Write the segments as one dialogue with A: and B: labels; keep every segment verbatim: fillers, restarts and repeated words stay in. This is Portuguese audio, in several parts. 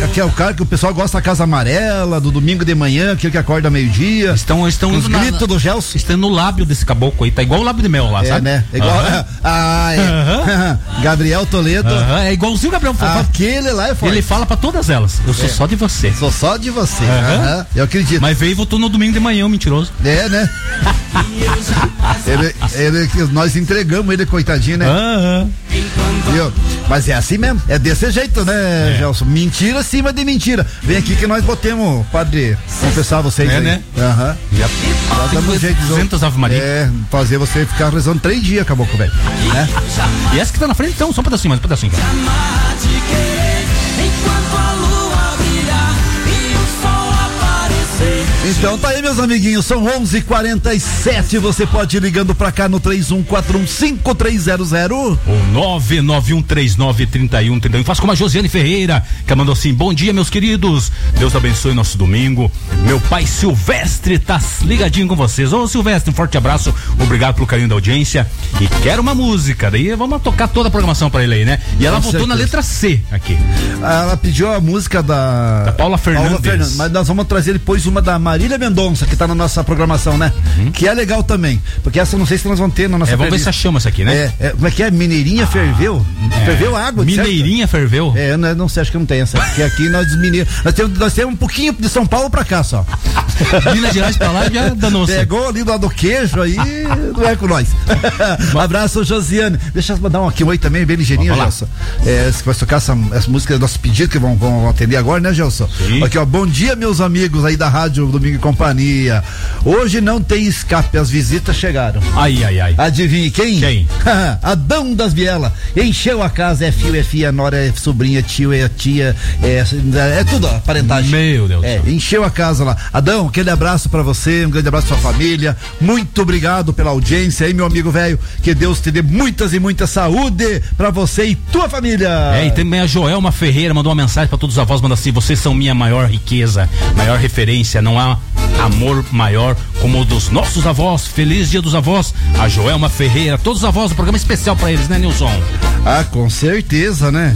A: que é o cara que o pessoal gosta da Casa Amarela, do domingo de manhã, aquele que acorda meio-dia.
B: Estão, estão
A: os gritos na, do Gelson.
B: Estão no lábio desse caboclo aí, tá igual o lábio de mel lá,
A: é,
B: sabe?
A: Né? É igual. Uhum. Ah, é. Uhum. Gabriel Toledo.
B: Uhum. É igualzinho o Gabriel
A: Toledo. Aquele lá é forte.
B: Ele fala pra todas elas. Eu sou é. só de você.
A: Sou só de você.
B: Uhum.
A: Uhum. Eu acredito.
B: Mas veio e voltou no domingo de manhã, o mentiroso.
A: É, né? ele, ele, nós entregamos ele, coitadinho, né?
B: Uhum.
A: Viu? Mas é assim mesmo, é desse jeito, né, é. Gelson? Mentira acima de mentira. Vem aqui que nós botemos, padre, confessar vocês
B: é,
A: aí.
B: Né?
A: Aham. Uhum.
B: Já, já damos jeito de duzentas Ave Maria.
A: É, fazer você ficar rezando três dias, acabou com o velho. Né?
B: E essa que tá na frente, então, só um pedacinho, mais um pedacinho. Cara.
A: Então tá aí, meus amiguinhos, são onze e quarenta e sete, você pode ir ligando pra cá no três um quatro um cinco três zero zero
B: ou nove nove um três nove três um três um. Faço como a Josiane Ferreira, que mandou assim: bom dia, meus queridos, Deus abençoe nosso domingo. Meu pai Silvestre tá ligadinho com vocês. Ô Silvestre, um forte abraço, obrigado pelo carinho da audiência e quero uma música, daí vamos tocar toda a programação pra ele aí, né? E ela com votou certeza. Na letra C aqui.
A: Ela pediu a música da,
B: da Paula Fernandes.
A: Paula Fernandes, mas nós vamos trazer depois uma da Marília Mendonça, que tá na nossa programação, né? Uhum. Que é legal também, porque essa eu não sei se nós vamos ter na nossa
B: é, vamos playlist. Ver se chama essa aqui, né?
A: É, é, como é que é? Mineirinha ah, ferveu? É. Ferveu água,
B: Mineirinha
A: certo?
B: Ferveu?
A: É, eu não, não sei, acho que não tem essa, porque aqui nós mineiros, nós temos, nós temos um pouquinho de São Paulo pra cá só.
B: Minas Gerais pra lá já danou.
A: Pegou ali do lado do queijo aí, não é com nós. Um abraço, Josiane. Deixa eu mandar um aqui um oi também, bem ligeirinho, Gelson. É, você vai tocar essa, essa música do nosso pedido que vão, vão atender agora, né, Gelson? Sim. Aqui, ó, bom dia, meus amigos aí da Rádio Domingo e Companhia. Hoje não tem escape, as visitas chegaram.
B: Ai, ai, ai.
A: Adivinhe quem?
B: Quem?
A: Adão das Vielas. Encheu a casa, é fio, é filha, nora, é sobrinha, tio, é tia, é, é tudo, ó, parentagem.
B: Meu Deus.
A: É, encheu a casa lá. Adão, aquele abraço pra você, um grande abraço pra sua família. Muito obrigado pela audiência aí, meu amigo velho. Que Deus te dê muitas e muita saúde pra você e tua família.
B: É, e também a Joelma Ferreira mandou uma mensagem pra todos os avós, manda assim: vocês são minha maior riqueza, maior referência, não há amor maior como o dos nossos avós. Feliz dia dos avós, a Joelma Ferreira, todos os avós, um programa especial pra eles, né, Nilson?
A: Ah, com certeza, né?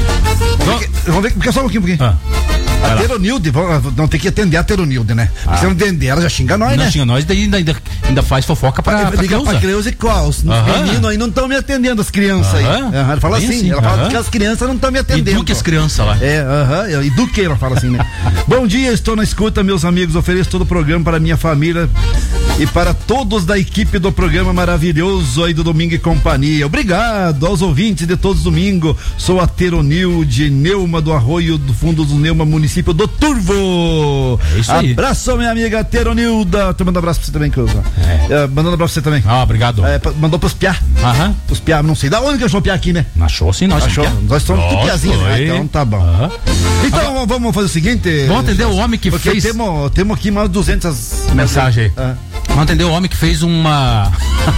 A: Vamos ver, vamos ver, porque só um pouquinho, um pouquinho. Ah. A Teronilde, não tem que atender a Teronilde, né? Ah. Se não atender, ela já xinga nós,
B: não,
A: né?
B: Não xinga nós, daí ainda, ainda, ainda faz fofoca pra, pra
A: liga pra Creuza e qual? Os meninos aí não estão me atendendo, as crianças aí. Uhum. Ela fala assim, assim, ela fala uhum. que as crianças não estão me atendendo.
B: Eduque as crianças lá.
A: É, aham, uhum, eduque, ela fala assim, né? Bom dia, estou na escuta, meus amigos, ofereço todo o programa para minha família e para todos da equipe do programa maravilhoso aí do Domingo e Companhia. Obrigado aos ouvintes de todos os domingos. Sou a Teronilde Neuma do Arroio do Fundo do Neuma, município do Turvo.
B: É isso aí.
A: Abraço, minha amiga Teronilda. Tô mandando um abraço pra você também, Creuza.
B: É.
A: É, mandando um abraço pra você também.
B: Ah, obrigado.
A: É, mandou pros piá.
B: Aham.
A: Pros piá, não sei da onde que achou piá aqui, né?
B: Achou sim, nós
A: achou. Nós somos tudo piazinho, né? Então tá bom.
B: Aham.
A: Então Agora, vamos fazer o seguinte.
B: Vamos atender o homem que
A: porque
B: fez.
A: Temos, temos aqui mais duzentas
B: mensagens.
A: Ah.
B: Vamos atender o homem que fez uma.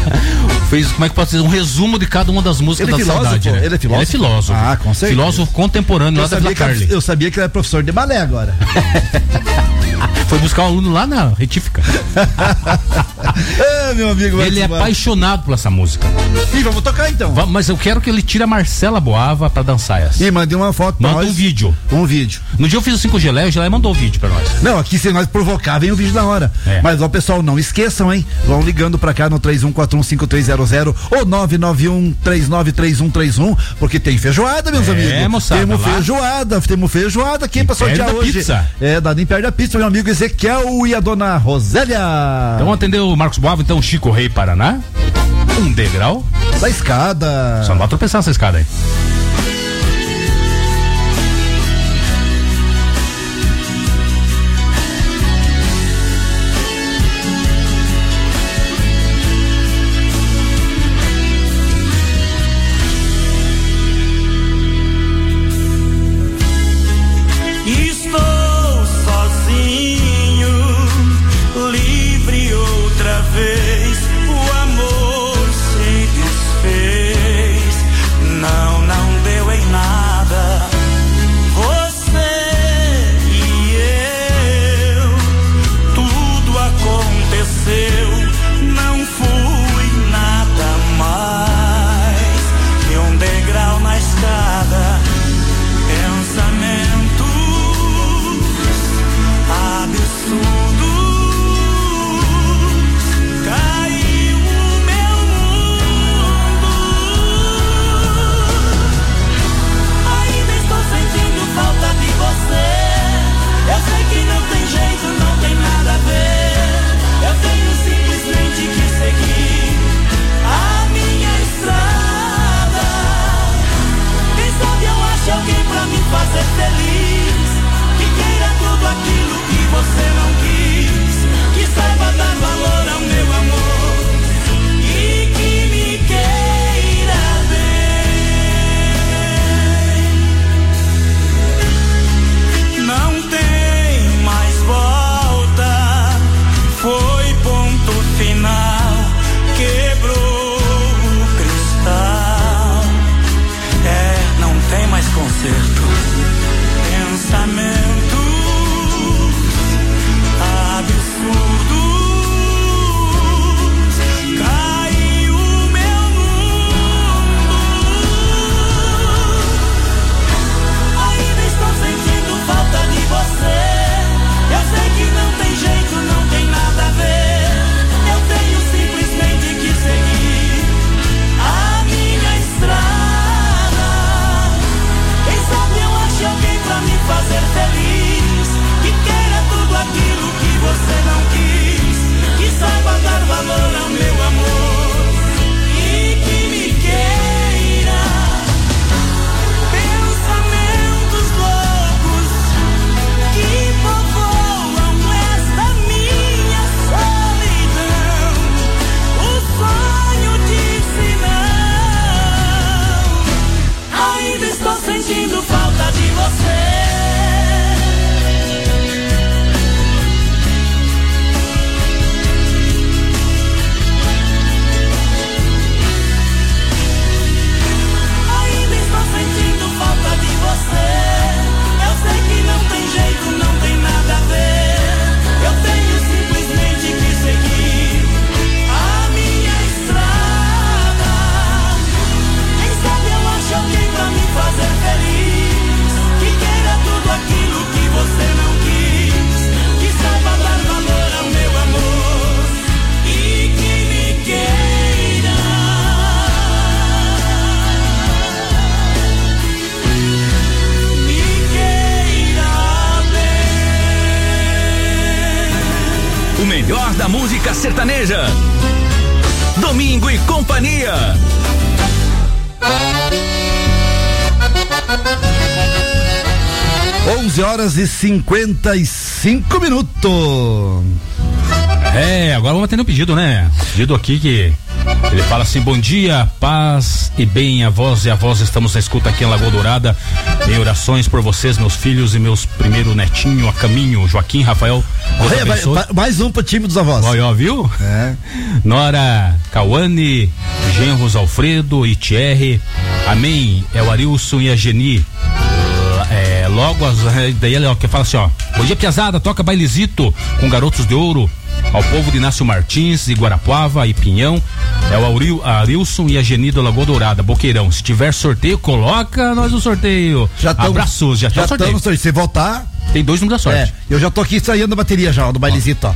B: fez, como é que pode ser? Um resumo de cada uma das músicas
A: ele
B: da
A: filósofo,
B: saudade. Né?
A: Ele é filósofo.
B: Ele é filósofo.
A: Ah, com certeza.
B: Filósofo contemporâneo lá da Vila Carli.
A: Eu sabia que ele era professor de balé agora.
B: Foi buscar um aluno lá na retífica.
A: É, meu amigo.
B: Ele é apaixonado por essa música.
A: E vamos tocar então.
B: Vamos, mas eu quero que ele tire a Marcela Boava pra dançar essa.
A: E mande uma foto pra
B: Manda
A: nós.
B: um vídeo.
A: Um vídeo.
B: No dia eu fiz o cinco Geleia, o Geleia mandou o vídeo pra nós.
A: Não, aqui se nós provocar, vem o vídeo na hora. É. Mas ó, pessoal, não esqueçam, hein? Vão ligando pra cá no três um quatro um cinco três zero zero ou nove nove um três nove três um três um, porque tem feijoada, meus
B: é,
A: amigos.
B: É, moçada.
A: Temos feijoada, temos feijoada aqui pra sortear hoje.
B: Pizza.
A: É, da Perde a Pizza, meu amigo Ezequiel e a dona Rosélia.
B: Então vamos atender o Marcos Boava, então Chico Rei Paraná. Um degrau
A: da escada.
B: Só não vai tropeçar essa escada aí.
C: Não, não você não quis, que saiba dar valor ao meu amor e que me queira bem. Não tem mais volta, foi ponto final, quebrou o cristal. É, não tem mais conserto. Pensamentos absurdos, caiu o meu mundo. Ainda estou sentindo falta de você. Eu sei que não tem jeito, não tem nada a ver. Eu tenho simplesmente que seguir a minha estrada. Quem sabe eu ache alguém pra me fazer feliz, que queira tudo aquilo que você não quis, que saiba dar valor ao meu amor e que me queira. Pensamentos loucos que povoam esta minha solidão. O sonho disse não. Ainda estou sentindo falta de você. Ainda estou sentindo falta de você. Eu sei que não tem jeito, não tem nada a ver. Eu tenho simplesmente que seguir a minha estrada. Quem sabe eu acho alguém pra me fazer feliz, que queira tudo aquilo que você não quis, que saiba dar valor ao meu amor e que me queira. Me queira bem.
D: O melhor da música sertaneja. Domingo e Companhia.
A: onze horas e cinquenta e cinco minutos.
B: É, agora vamos atender um pedido, né? Pedido aqui que ele fala assim: bom dia, paz e bem, a voz e a voz, estamos na escuta aqui em Lagoa Dourada, em orações por vocês, meus filhos e meus primeiro netinho a caminho, Joaquim, Rafael. Deus
A: Olha,
B: abençoe.
A: vai- mais um pro time dos avós.
B: Olha, ó, viu?
A: É.
B: Nora Cauane, genros Alfredo e Thierry, amém, é o Arilson e a Geni. É, logo, as, daí ele ó, que fala assim, ó: bom dia, piazada, toca bailezito com Garotos de Ouro ao povo de Inácio Martins, Iguarapuava e Pinhão. É o Auril, Arilson e a Geni do Lagoa Dourada, Boqueirão. Se tiver sorteio, coloca nós no sorteio.
A: Já tamo,
B: Abraços, já,
A: já
B: tá o sorteio.
A: estamos. Se voltar,
B: Tem dois números da
A: é,
B: sorte.
A: eu já tô aqui saindo da bateria já, ó, do bailezito, ó.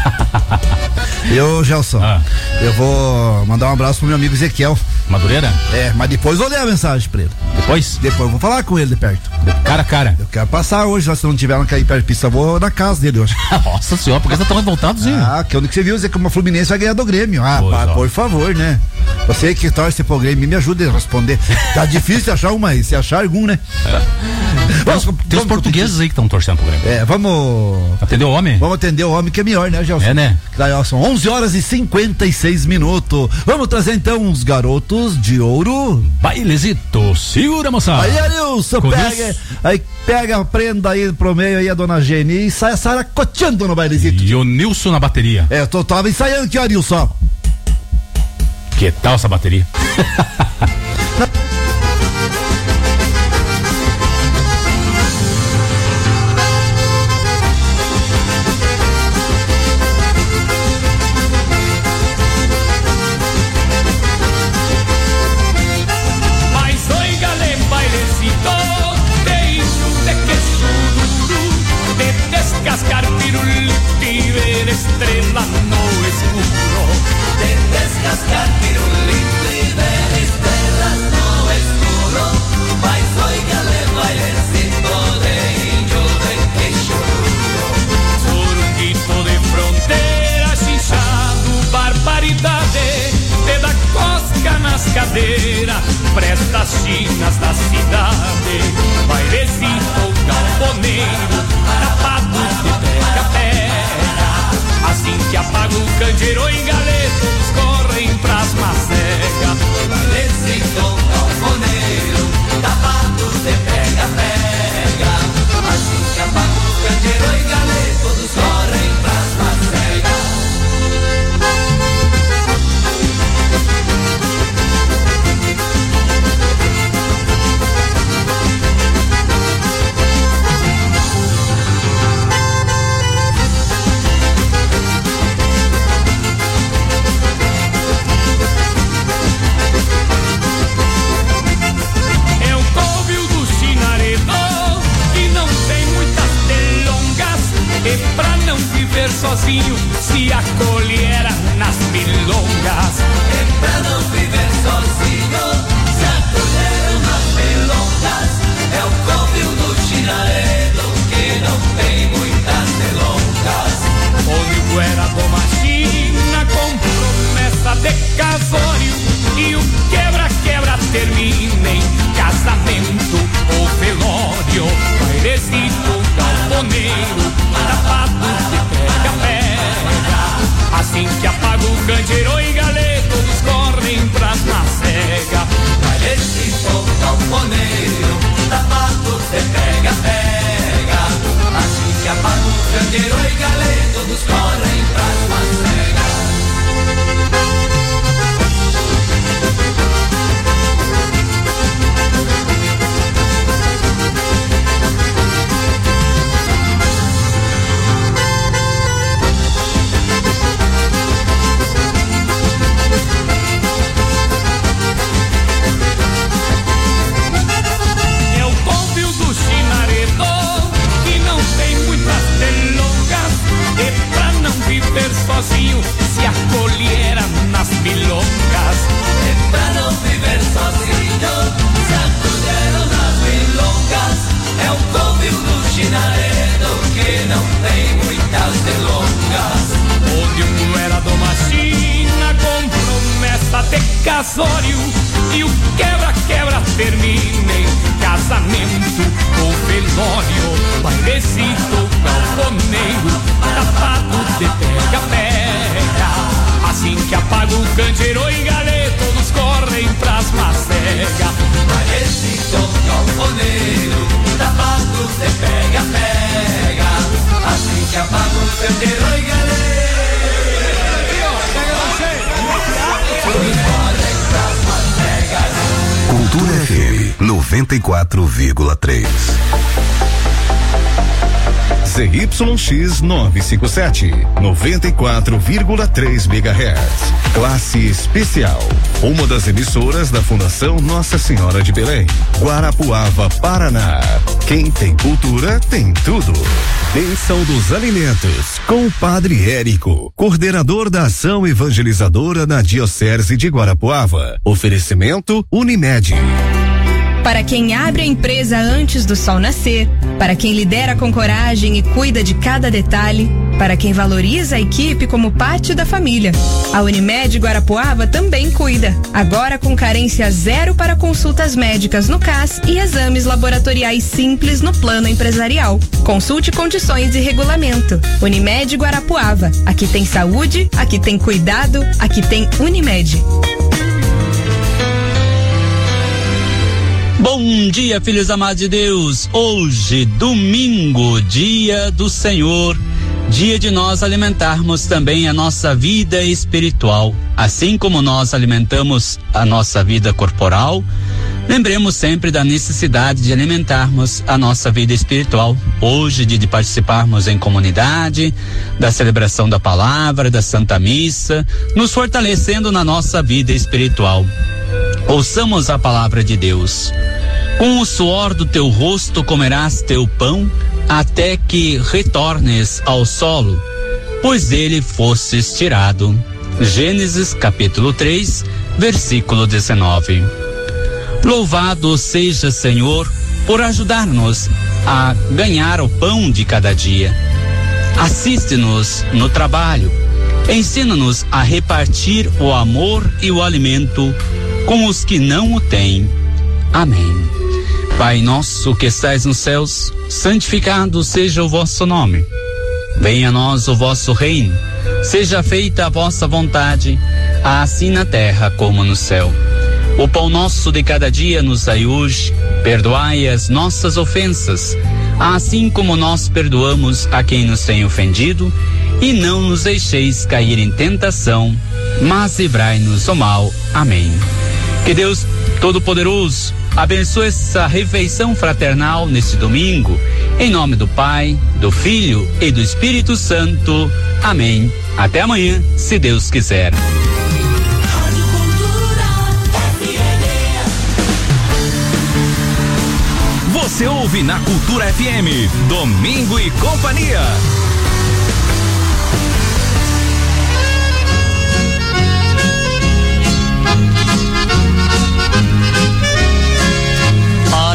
A: Eu, Gelson,
B: Ah.
A: eu vou mandar um abraço pro meu amigo Ezequiel.
B: Madureira?
A: É, mas depois eu ler a mensagem pra ele.
B: Depois?
A: Depois eu vou falar com ele de perto.
B: Cara a cara.
A: Eu quero passar hoje, se não tiver que ir perto de pista, eu vou na casa dele hoje.
B: Nossa senhora, por que você tá tão revoltado, Zinho?
A: Ah, que onde que você viu dizer que uma Fluminense vai ganhar do Grêmio. Ah,
B: Pois,
A: pá,
B: ó.
A: por favor, né? Você que torce pro Grêmio, me ajude a responder. Tá difícil achar uma aí, se achar algum, né?
B: Tem os, tem os portugueses aí que estão torcendo pro Grêmio.
A: É, vamos.
B: Atendeu o homem?
A: Vamos atender o homem que é melhor, né, Gelson?
B: É, né?
A: Daí, ó, são onze horas e cinquenta e seis minutos. Vamos trazer então os Garotos de Ouro.
B: Bailezito, segura, moçada.
A: Aí, Arilson,
B: Com
A: pega,
B: Deus.
A: aí pega a prenda aí pro meio aí, a dona Geni, e sai saracoteando no bailezito.
B: E o Nilson na bateria.
A: É, eu tô, tava ensaiando aqui, Arilson, ó.
B: Que tal essa bateria?
C: Mas oígale, bailecito, deixo de que chururu, de descascar pirulito y ver estrellas no escuro. De descascar pirulito y ver estrellas no escuro. Mas oígale, bailecito, deixo de que chururu. Surquito de fronteira, chinchado, barbaridade, te dá cosca nas cadeiras, presta as chinas da cidade. Bailecito camponeiro, tapado de teca, E pra não viver sozinho, se acolhera nas milongas. E pra não viver sozinho, se acolhera nas milongas. É o covil do chinaredo que não tem muitas delongas. Onde o era Domachina com promessa de casório e o quebra-quebra termina em casamento ou velório. Bailecito galponeiro, tapado de pega-pega. Assim que apaga o candeeiro e galê, todos correm pras macegas. Bailecito galponeiro, tapado de pega-pega. Assim que apaga o candeeiro e galê, todos correm pras macegas. Sozinho, se acolhera nas milongas. E pra não viver sozinho, se acolheram nas milongas. É o covil do chinaredo que não tem muitas delongas. Onde um era Domachina com promessa de casório e o quebra-quebra termina em casamento ou velório. Bailecito galponeiro, tapado de pega-pega. Assim que apaga o candeeiro e galê, todos correm pras macegas. Bailecito galponeiro, tapado de pega-pega. Assim que apaga o candeeiro e galê, todos correm pras macegas.
E: Cultura F M noventa e quatro vírgula três. Z Y X novecentos e cinquenta e sete, noventa e quatro vírgula três megahertz. Classe especial. Uma das emissoras da Fundação Nossa Senhora de Belém, Guarapuava, Paraná. Quem tem cultura tem tudo. Bênção dos Alimentos, com o Padre Érico, coordenador da ação evangelizadora na Diocese de Guarapuava. Oferecimento Unimed.
F: Para quem abre a empresa antes do sol nascer, para quem lidera com coragem e cuida de cada detalhe, para quem valoriza a equipe como parte da família. A Unimed Guarapuava também cuida, agora com carência zero para consultas médicas no C A S e exames laboratoriais simples no plano empresarial. Consulte condições e regulamento. Unimed Guarapuava, aqui tem saúde, aqui tem cuidado, aqui tem Unimed.
G: Bom dia, filhos amados de Deus. Hoje, domingo, dia do Senhor, dia de nós alimentarmos também a nossa vida espiritual. Assim como nós alimentamos a nossa vida corporal, lembremos sempre da necessidade de alimentarmos a nossa vida espiritual. Hoje, dia de participarmos em comunidade, da celebração da palavra, da Santa Missa, nos fortalecendo na nossa vida espiritual. Ouçamos a palavra de Deus. Com o suor do teu rosto comerás teu pão, até que retornes ao solo, pois dele fostes tirado. Gênesis capítulo três, versículo dezenove. Louvado seja, Senhor, por ajudar-nos a ganhar o pão de cada dia. Assiste-nos no trabalho. Ensina-nos a repartir o amor e o alimento com os que não o têm. Amém. Pai nosso que estais nos céus, santificado seja o vosso nome. Venha a nós o vosso reino. Seja feita a vossa vontade, assim na terra como no céu. O pão nosso de cada dia nos dai hoje. Perdoai as nossas ofensas, assim como nós perdoamos a quem nos tem ofendido. E não nos deixeis cair em tentação, mas livrai-nos do mal. Amém. Que Deus Todo-Poderoso abençoe essa refeição fraternal neste domingo, em nome do Pai, do Filho e do Espírito Santo. Amém. Até amanhã, se Deus quiser.
D: Você ouve na Cultura F M, Domingo e Companhia.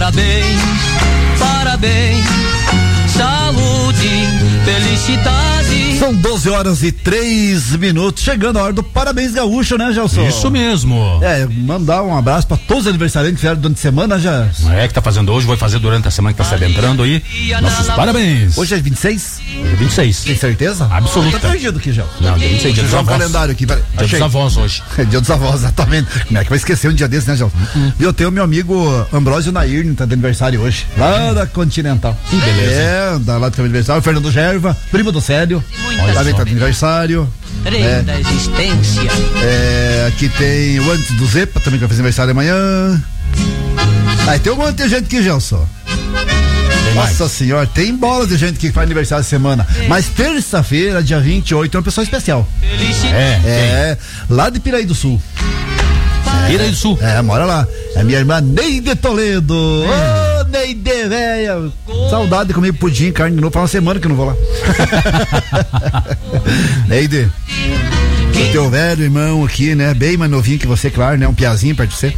C: Parabéns, parabéns, saúde, felicidade.
A: São doze horas e três minutos, chegando a hora do Parabéns Gaúcho, né, Gelson?
B: Isso mesmo.
A: É, mandar um abraço pra todos os aniversariantes que fizeram durante a semana, já.
B: É, que tá fazendo hoje, vai fazer durante a semana que tá se adentrando aí. Nossos parabéns.
A: Hoje é vinte e seis?
B: É vinte e seis.
A: Tem certeza?
B: Absoluta.
A: Tá perdido aqui, Gelson.
B: Não, dia vinte e seis, dia dos
A: Deixa eu ver o
B: avós.
A: calendário aqui, peraí.
B: Dia dos avós hoje.
A: É dia dos avós, exatamente. Como é que vai esquecer um dia desse, né, Gelson?
B: Uhum.
A: E eu tenho meu amigo Ambrósio Nair, tá de aniversário hoje, lá da Continental.
B: Que beleza.
A: É, da lá do aniversário, o Fernando Gerva, primo do Célio, também tá de aniversário.
C: Rei
A: É.
C: da existência.
A: É, aqui tem o Antes do Zepa, também que vai fazer aniversário amanhã. Aí tem um monte de gente aqui, Gelson. Nossa senhora, tem bola de gente que faz aniversário essa semana. Mas terça-feira, dia vinte e oito, é uma pessoa especial.
B: É,
A: É, lá de Piraí do Sul.
B: Piraí do Sul.
A: É, mora lá. É minha irmã Neide Toledo. Ô, Neide, velha. Saudade de comer pudim, carne de novo. Faz uma semana que eu não vou lá. Neide, o teu velho irmão aqui, né? Bem mais novinho que você, claro, né? Um piazinho perto de você.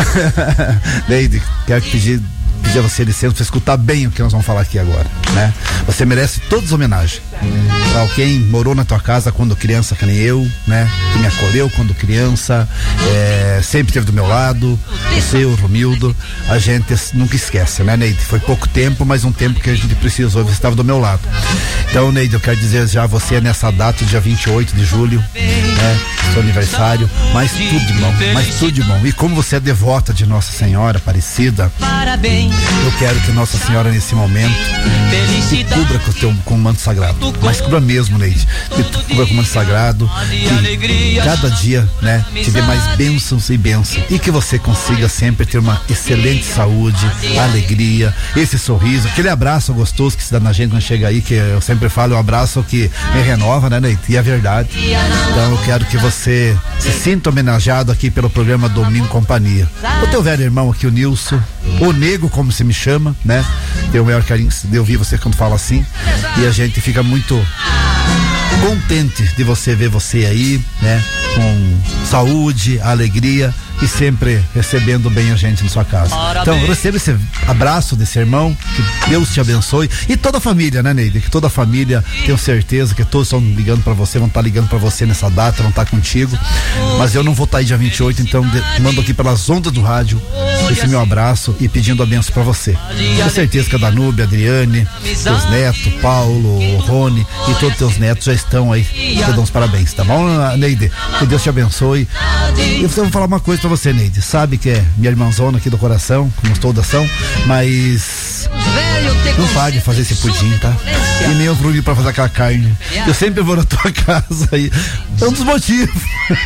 A: Neide, quero te pedir, pedir a você licença pra escutar bem o que nós vamos falar aqui agora, né? Você merece todas as homenagens. Pra quem morou na tua casa quando criança, que nem eu, né? Que me acolheu quando criança, é, sempre esteve do meu lado, você, o Romildo, a gente nunca esquece, né, Neide? Foi pouco tempo, mas um tempo que a gente precisou, você estava do meu lado. Então, Neide, eu quero dizer já a você nessa data, dia vinte e oito de julho, né? Seu aniversário, mas tudo de bom, mas tudo de bom. E como você é devota de Nossa Senhora Aparecida,
C: Parabéns,
A: eu quero que Nossa Senhora nesse momento te
C: felicidade.
A: cubra com o teu com o manto sagrado. Mas cubra mesmo, Neide. Que tu cubra com o manto sagrado. Que cada dia, né, te dê mais bênçãos e bênçãos. E que você consiga sempre ter uma excelente saúde, alegria, esse sorriso, aquele abraço gostoso que se dá na gente quando chega aí, que eu sempre falo, é um abraço que me renova, né, Neide? E é verdade. Então eu quero que você se sinta homenageado aqui pelo programa Domingo Companhia. O teu velho irmão aqui, o Nilson, o Nego, como se me chama, né? Tenho o maior carinho de ouvir você quando fala assim. E a gente fica muito contente de você ver você aí, né? Com saúde, alegria e sempre recebendo bem a gente na sua casa. Então, receba esse abraço desse irmão, que Deus te abençoe, e toda a família, né, Neide? Que toda a família, tenho certeza que todos estão ligando pra você, vão estar ligando pra você nessa data, vão estar contigo, mas eu não vou estar aí dia vinte e oito, então de, mando aqui pelas ondas do rádio esse meu abraço e pedindo a benção pra você. Tenho certeza que a Danube, a Adriane, teus netos, Paulo, o Rony e todos os teus netos já estão aí, te dão os parabéns, tá bom, Neide? Que Deus te abençoe. E eu vou falar uma coisa pra você, Neide, sabe que é minha irmãzona aqui do coração, como todas são, mas não pare de fazer esse pudim, tá? E nem eu fui pra fazer aquela carne. Eu sempre vou na tua casa aí. É um dos motivos.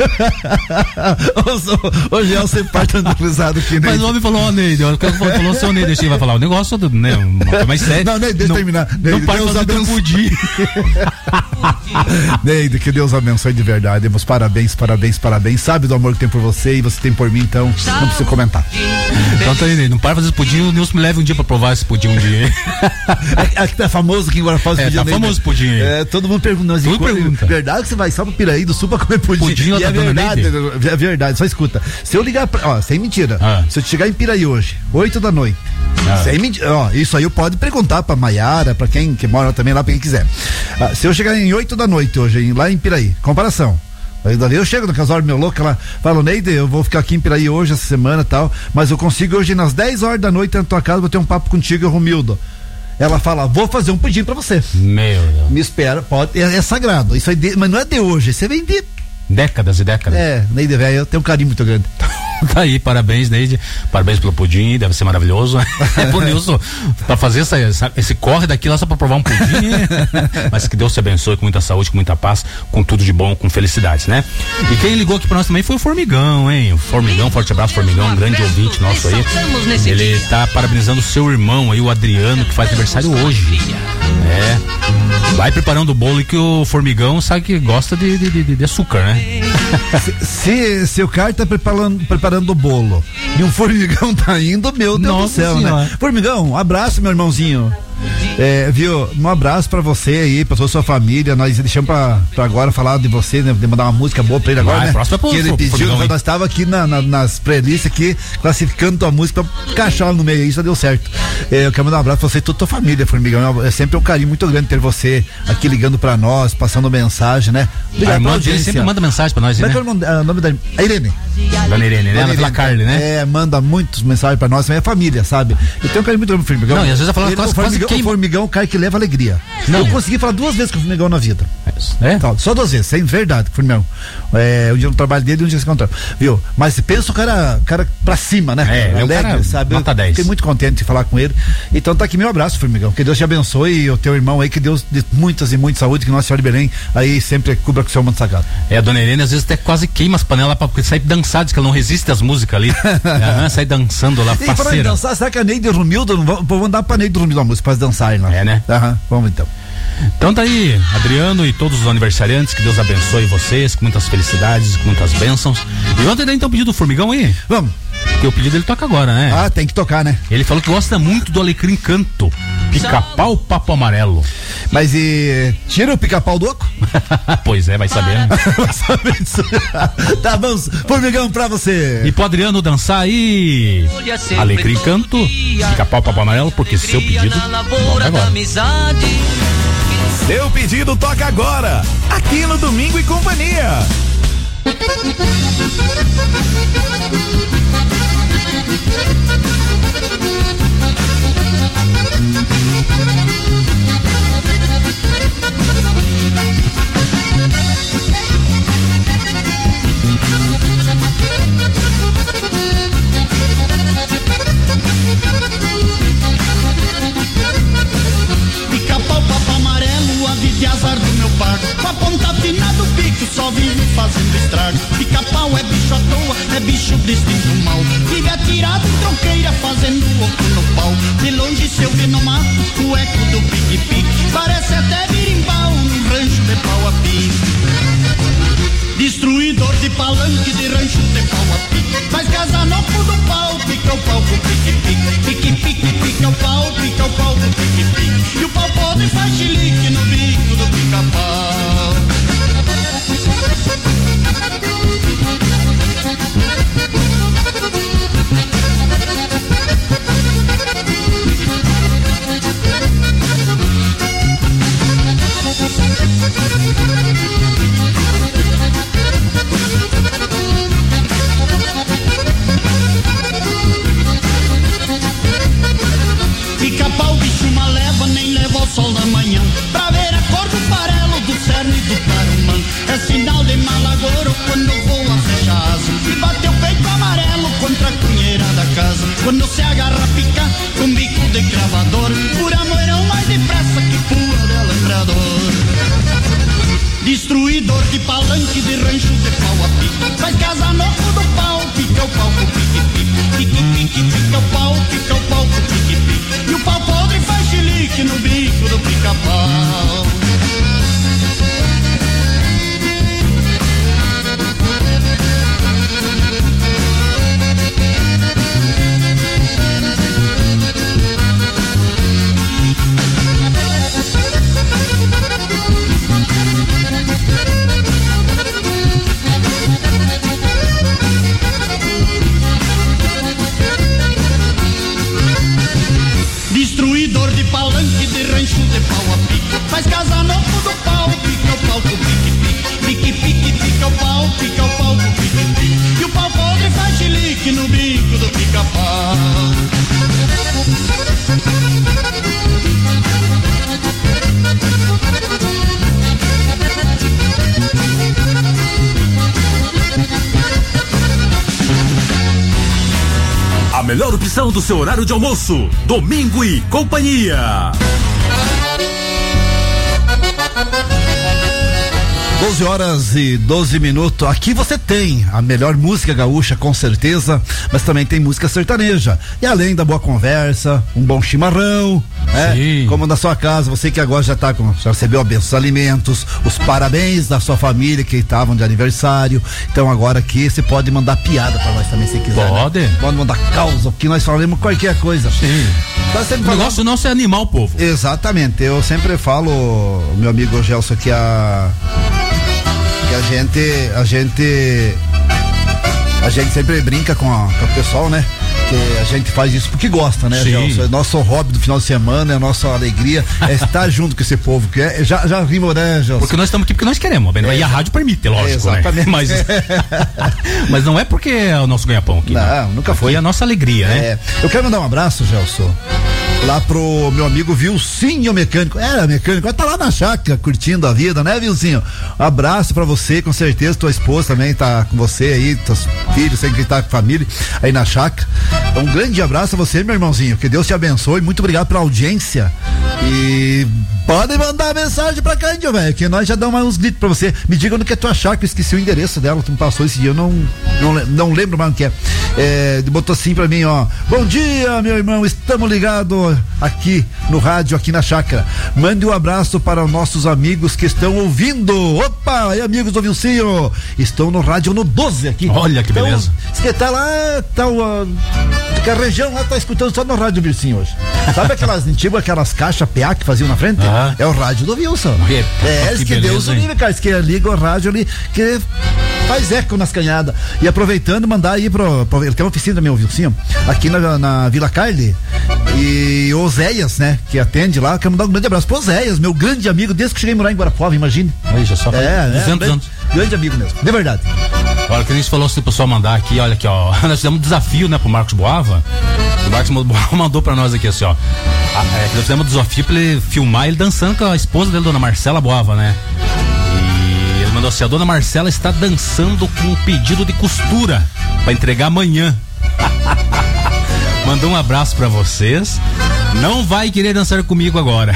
A: Hoje é o sempre parte analisado aqui, né?
B: Mas o homem falou, ó, Neide, o cara falou, seu Neide, deixa ele vai falar o negócio, né? Mais sério.
A: Não, Neide, deixa eu terminar.
B: Não para de fazer teu pudim.
A: Neide, que Deus abençoe de verdade. Meus parabéns, parabéns, parabéns. Sabe do amor que tem por você e você tem por mim, então não precisa comentar.
B: Então tá aí, Neide, não para de fazer esse pudim, o Nilson me leva um dia pra provar esse pudim um dia.
A: Aqui tá famoso aqui em Guarapaz.
B: É, tá famoso pudim aí.
A: É, todo mundo pergunta. Mas
B: Tudo pergunta.
A: Verdade que você vai só pro Piraí do Sul pra comer pudim?
B: Pudim lá
A: E
B: tá
A: é
B: dando
A: verdade,
B: Neide?
A: é verdade, só escuta. Se eu ligar pra, ó, sem mentira,
B: Ah.
A: se eu chegar em Piraí hoje, oito da noite,
B: Ah.
A: sem mentira, ó, isso aí eu pode perguntar pra Maiara, pra quem que mora também lá, pra quem quiser. Ah, se eu chegar em oito da noite hoje, em, lá em Piraí, comparação. Aí dali eu chego no casório meu louco, ela fala, Neide, eu vou ficar aqui em Piraí hoje, essa semana e tal, mas eu consigo hoje nas dez horas da noite na tua casa, vou ter um papo contigo e o Romildo. Ela fala, vou fazer um pudim pra você.
B: Meu Deus.
A: Me espera, pode, é, é sagrado, isso aí, de, mas não é de hoje, você vem de...
B: Décadas e décadas.
A: É, Neide, velho, eu tenho um carinho muito grande.
B: Tá aí, parabéns, Neide. Parabéns pelo pudim, deve ser maravilhoso. É por Nilson, pra fazer essa, essa, esse corre daqui lá só pra provar um pudim. Mas que Deus te abençoe com muita saúde, com muita paz, com tudo de bom, com felicidades, né? E quem ligou aqui pra nós também foi o Formigão, hein? O Formigão, forte abraço, Formigão, um grande ouvinte nosso aí. Ele tá parabenizando o seu irmão aí, o Adriano, que faz aniversário hoje. É. Vai preparando o bolo e que o Formigão sabe que gosta de, de, de, de açúcar, né?
A: Se, se, se o cara tá preparando, preparando o bolo e um formigão tá indo, meu Deus
B: Nossa
A: do céu,
B: Senhora.
A: né? Formigão, abraço, meu irmãozinho. É, viu? Um abraço pra você aí, pra toda a sua família. Nós deixamos pra, pra agora falar de você, né? De mandar uma música boa pra ele agora,
B: Vai,
A: né?
B: próximo é pro-
A: que ele
B: pro- pro
A: pediu,
B: Formigão,
A: nós estava aqui na, na, nas playlists aqui, classificando tua música pra encaixar ela no meio aí, isso deu certo. É, eu quero mandar um abraço pra você e toda a tua família, Formigão. É sempre um carinho muito grande ter você aqui ligando pra nós, passando mensagem, né?
B: A irmã
A: pela
B: dele
A: audiência.
B: sempre manda mensagem pra nós,
A: Como
B: né?
A: é que é o nome, ah, o nome da a Irene?
B: Dona Irene, né?
A: Dona
B: Ela pela
A: Irene,
B: Carly, né?
A: É, manda muitas mensagens pra nós, também é família, sabe? Eu tenho um carinho muito grande pro Formigão.
B: Não, e às vezes eu falo
A: Ele,
B: quase-
A: o
B: quase
A: Formigão,
B: queima.
A: o Formigão é um cara que leva alegria.
B: Não.
A: Eu consegui falar duas vezes com o Formigão na vida.
B: É?
A: Então, só duas vezes, sem verdade, Formigão. É, um dia no trabalho dele e um dia se encontramos. Viu? Mas pensa o cara, cara pra cima, né?
B: É, ele é um cara
A: sabe?
B: nota
A: Eu
B: dez.
A: Fiquei muito contente de falar com ele. Então tá aqui meu abraço, Formigão. Que Deus te abençoe e o teu irmão aí, que Deus dê muitas e muita saúde, que Nossa Senhora de Belém aí sempre cubra com o seu manto sagrado.
B: É, a Dona Irene às vezes até quase queima as panelas pra sair dançar, diz que ela não resiste às músicas ali. Aham, sai dançando lá,
A: E falando em
B: parceira.
A: dançar, será que a Neide Romildo, vou vou mandar pra Neide Romildo uma música pra dançarem lá.
B: É, né?
A: Aham, vamos então.
B: Então tá aí, Adriano e todos os aniversariantes, que Deus abençoe vocês, com muitas felicidades, com muitas bênçãos. E ontem daí então o pedido do Formigão aí?
A: Vamos.
B: Porque o pedido ele toca agora, né?
A: Ah, tem que tocar, né?
B: Ele falou que gosta muito do Alecrim Canto, Pica-Pau Papo Amarelo.
A: Mas e tira o pica-pau do oco?
B: Pois é, vai sabendo.
A: Tá bom, Formigão pra você.
B: E pro Adriano dançar aí, Alecrim Canto, Pica-Pau Papo Amarelo, porque seu pedido toca agora.
D: Seu pedido toca agora, aqui no Domingo e Companhia.
C: Pica-pau, papo amarelo, a vida e azar do meu pago. Com a ponta fina do bico, só vive fazendo estrago. Pica-pau é bicho à toa, é bicho distinto mal. Vive atirado em tronqueira, fazendo oco no pau. De longe se eu ver no mato, o eco do pique-pique. Parece até birimbau num rancho de pau a pique. Destruidor de palanque, de rancho de pau a pique. Faz casanoco do pau, pica o pau com pique-pique. Pique-pique, pica o pau, pica o pau com pique-pique. E o pau podre faz chilique no bico do pica-pau. Pica-pau, bicho uma leva, nem leva ao sol da manhã. Pra ver a cor do farelo, do cerne e do tarumã. É sinal de malagoro quando voa, fecha a asa. E bateu o peito amarelo contra a cunheira da casa. Quando se agarra a picar com bico de cravador. Pura moirão mais depressa que pua de alambrador. Destruidor de palanque, de rancho de pau a pique. Faz casanoco do pau, pica o pau com pique-pique. Pique-pique, pica o pau, pica o pau com pique-pique. E o pau podre faz chilique no bico do pica-pau. Destruidor de palanque, de rancho de pau a pique. Faz casanoco do pau, pica o pau com pique-pique. Pique-pique, pica o pau, pica o pau com pique-pique. E o pau podre faz chilique no bico do pica-pau.
D: A melhor opção do seu horário de almoço, Domingo e Companhia.
A: doze horas e doze minutos. Aqui você tem a melhor música gaúcha, com certeza, mas também tem música sertaneja. E além da boa conversa, um bom chimarrão, né? Como na sua casa, você que agora já tá com, já recebeu a benção dos alimentos, os parabéns da sua família que estavam de aniversário. Então agora aqui você pode mandar piada pra nós também, se quiser.
B: Pode.
A: Né? Pode mandar causa, que nós falamos qualquer coisa.
B: Sim. Então, o falando... negócio nosso é animar o povo.
A: Exatamente. Eu sempre falo, meu amigo Gelson, que a que a gente a gente a gente sempre brinca com, a, com o pessoal, né? Que a gente faz isso porque gosta, né, Gelson? É nosso hobby do final de semana, é a nossa alegria é estar junto com esse povo, que é, já, já rimos, né, Gelson?
B: Porque nós estamos aqui porque nós queremos, bem, é, e a rádio permite, lógico, exatamente. Né? Mas, mas não é porque é o nosso ganha-pão aqui.
A: Não, né? Nunca foi.
B: Foi a nossa alegria, né?
A: É, eu quero mandar um abraço, Gelson, lá pro meu amigo Vilcinho Mecânico. Era mecânico, tá lá na chácara curtindo a vida, né, Vilcinho? Um abraço pra você, com certeza tua esposa também tá com você aí, teus filhos, sempre tá com a família aí na chácara. Um grande abraço a você, meu irmãozinho, que Deus te abençoe, muito obrigado pela audiência e podem mandar mensagem pra cá, velho, que nós já damos uns gritos pra você. Me diga onde que é tua chácara, eu esqueci o endereço dela, tu me passou esse dia, eu não, não, não lembro mais o que é. É, botou assim pra mim, ó, bom dia, meu irmão, estamos ligados aqui no rádio, aqui na chácara. Mande um abraço para os nossos amigos que estão ouvindo. Opa, aí amigos do Vilcinho, estão no rádio no doze aqui.
B: Olha que então, beleza.
A: Que tá lá, tá o que a região lá tá escutando só no rádio Vilcinho hoje. Sabe aquelas antigas, aquelas caixas P A que faziam na frente? Ah. É o rádio do Wilson. É, é que, que beleza, Deus o livre, cara, que liga o rádio ali, que faz eco nas canhadas. E aproveitando, mandar aí pro, pro ele tem uma oficina também, o Vilcinho, aqui na, na Vila Carli, e o Oséias, né, que atende lá, quero mandar um grande abraço pro Oséias, meu grande amigo, desde que cheguei a morar em Guarapuava, imagine.
B: Aí já só
A: é,
B: duzentos
A: é,
B: anos.
A: Grande amigo mesmo, de verdade.
B: Olha, que a gente falou, se o pessoal mandar aqui, olha aqui, ó, nós fizemos um desafio, né, pro Marcos Boava. O Marcos Boava mandou pra nós aqui, assim, ó, a, é, nós fizemos um desafio pra ele filmar ele dançando com a esposa dele, dona Marcela Boava, né. E ele mandou assim, a dona Marcela está dançando com um pedido de costura pra entregar amanhã. Mandou um abraço pra vocês. Não vai querer dançar comigo agora.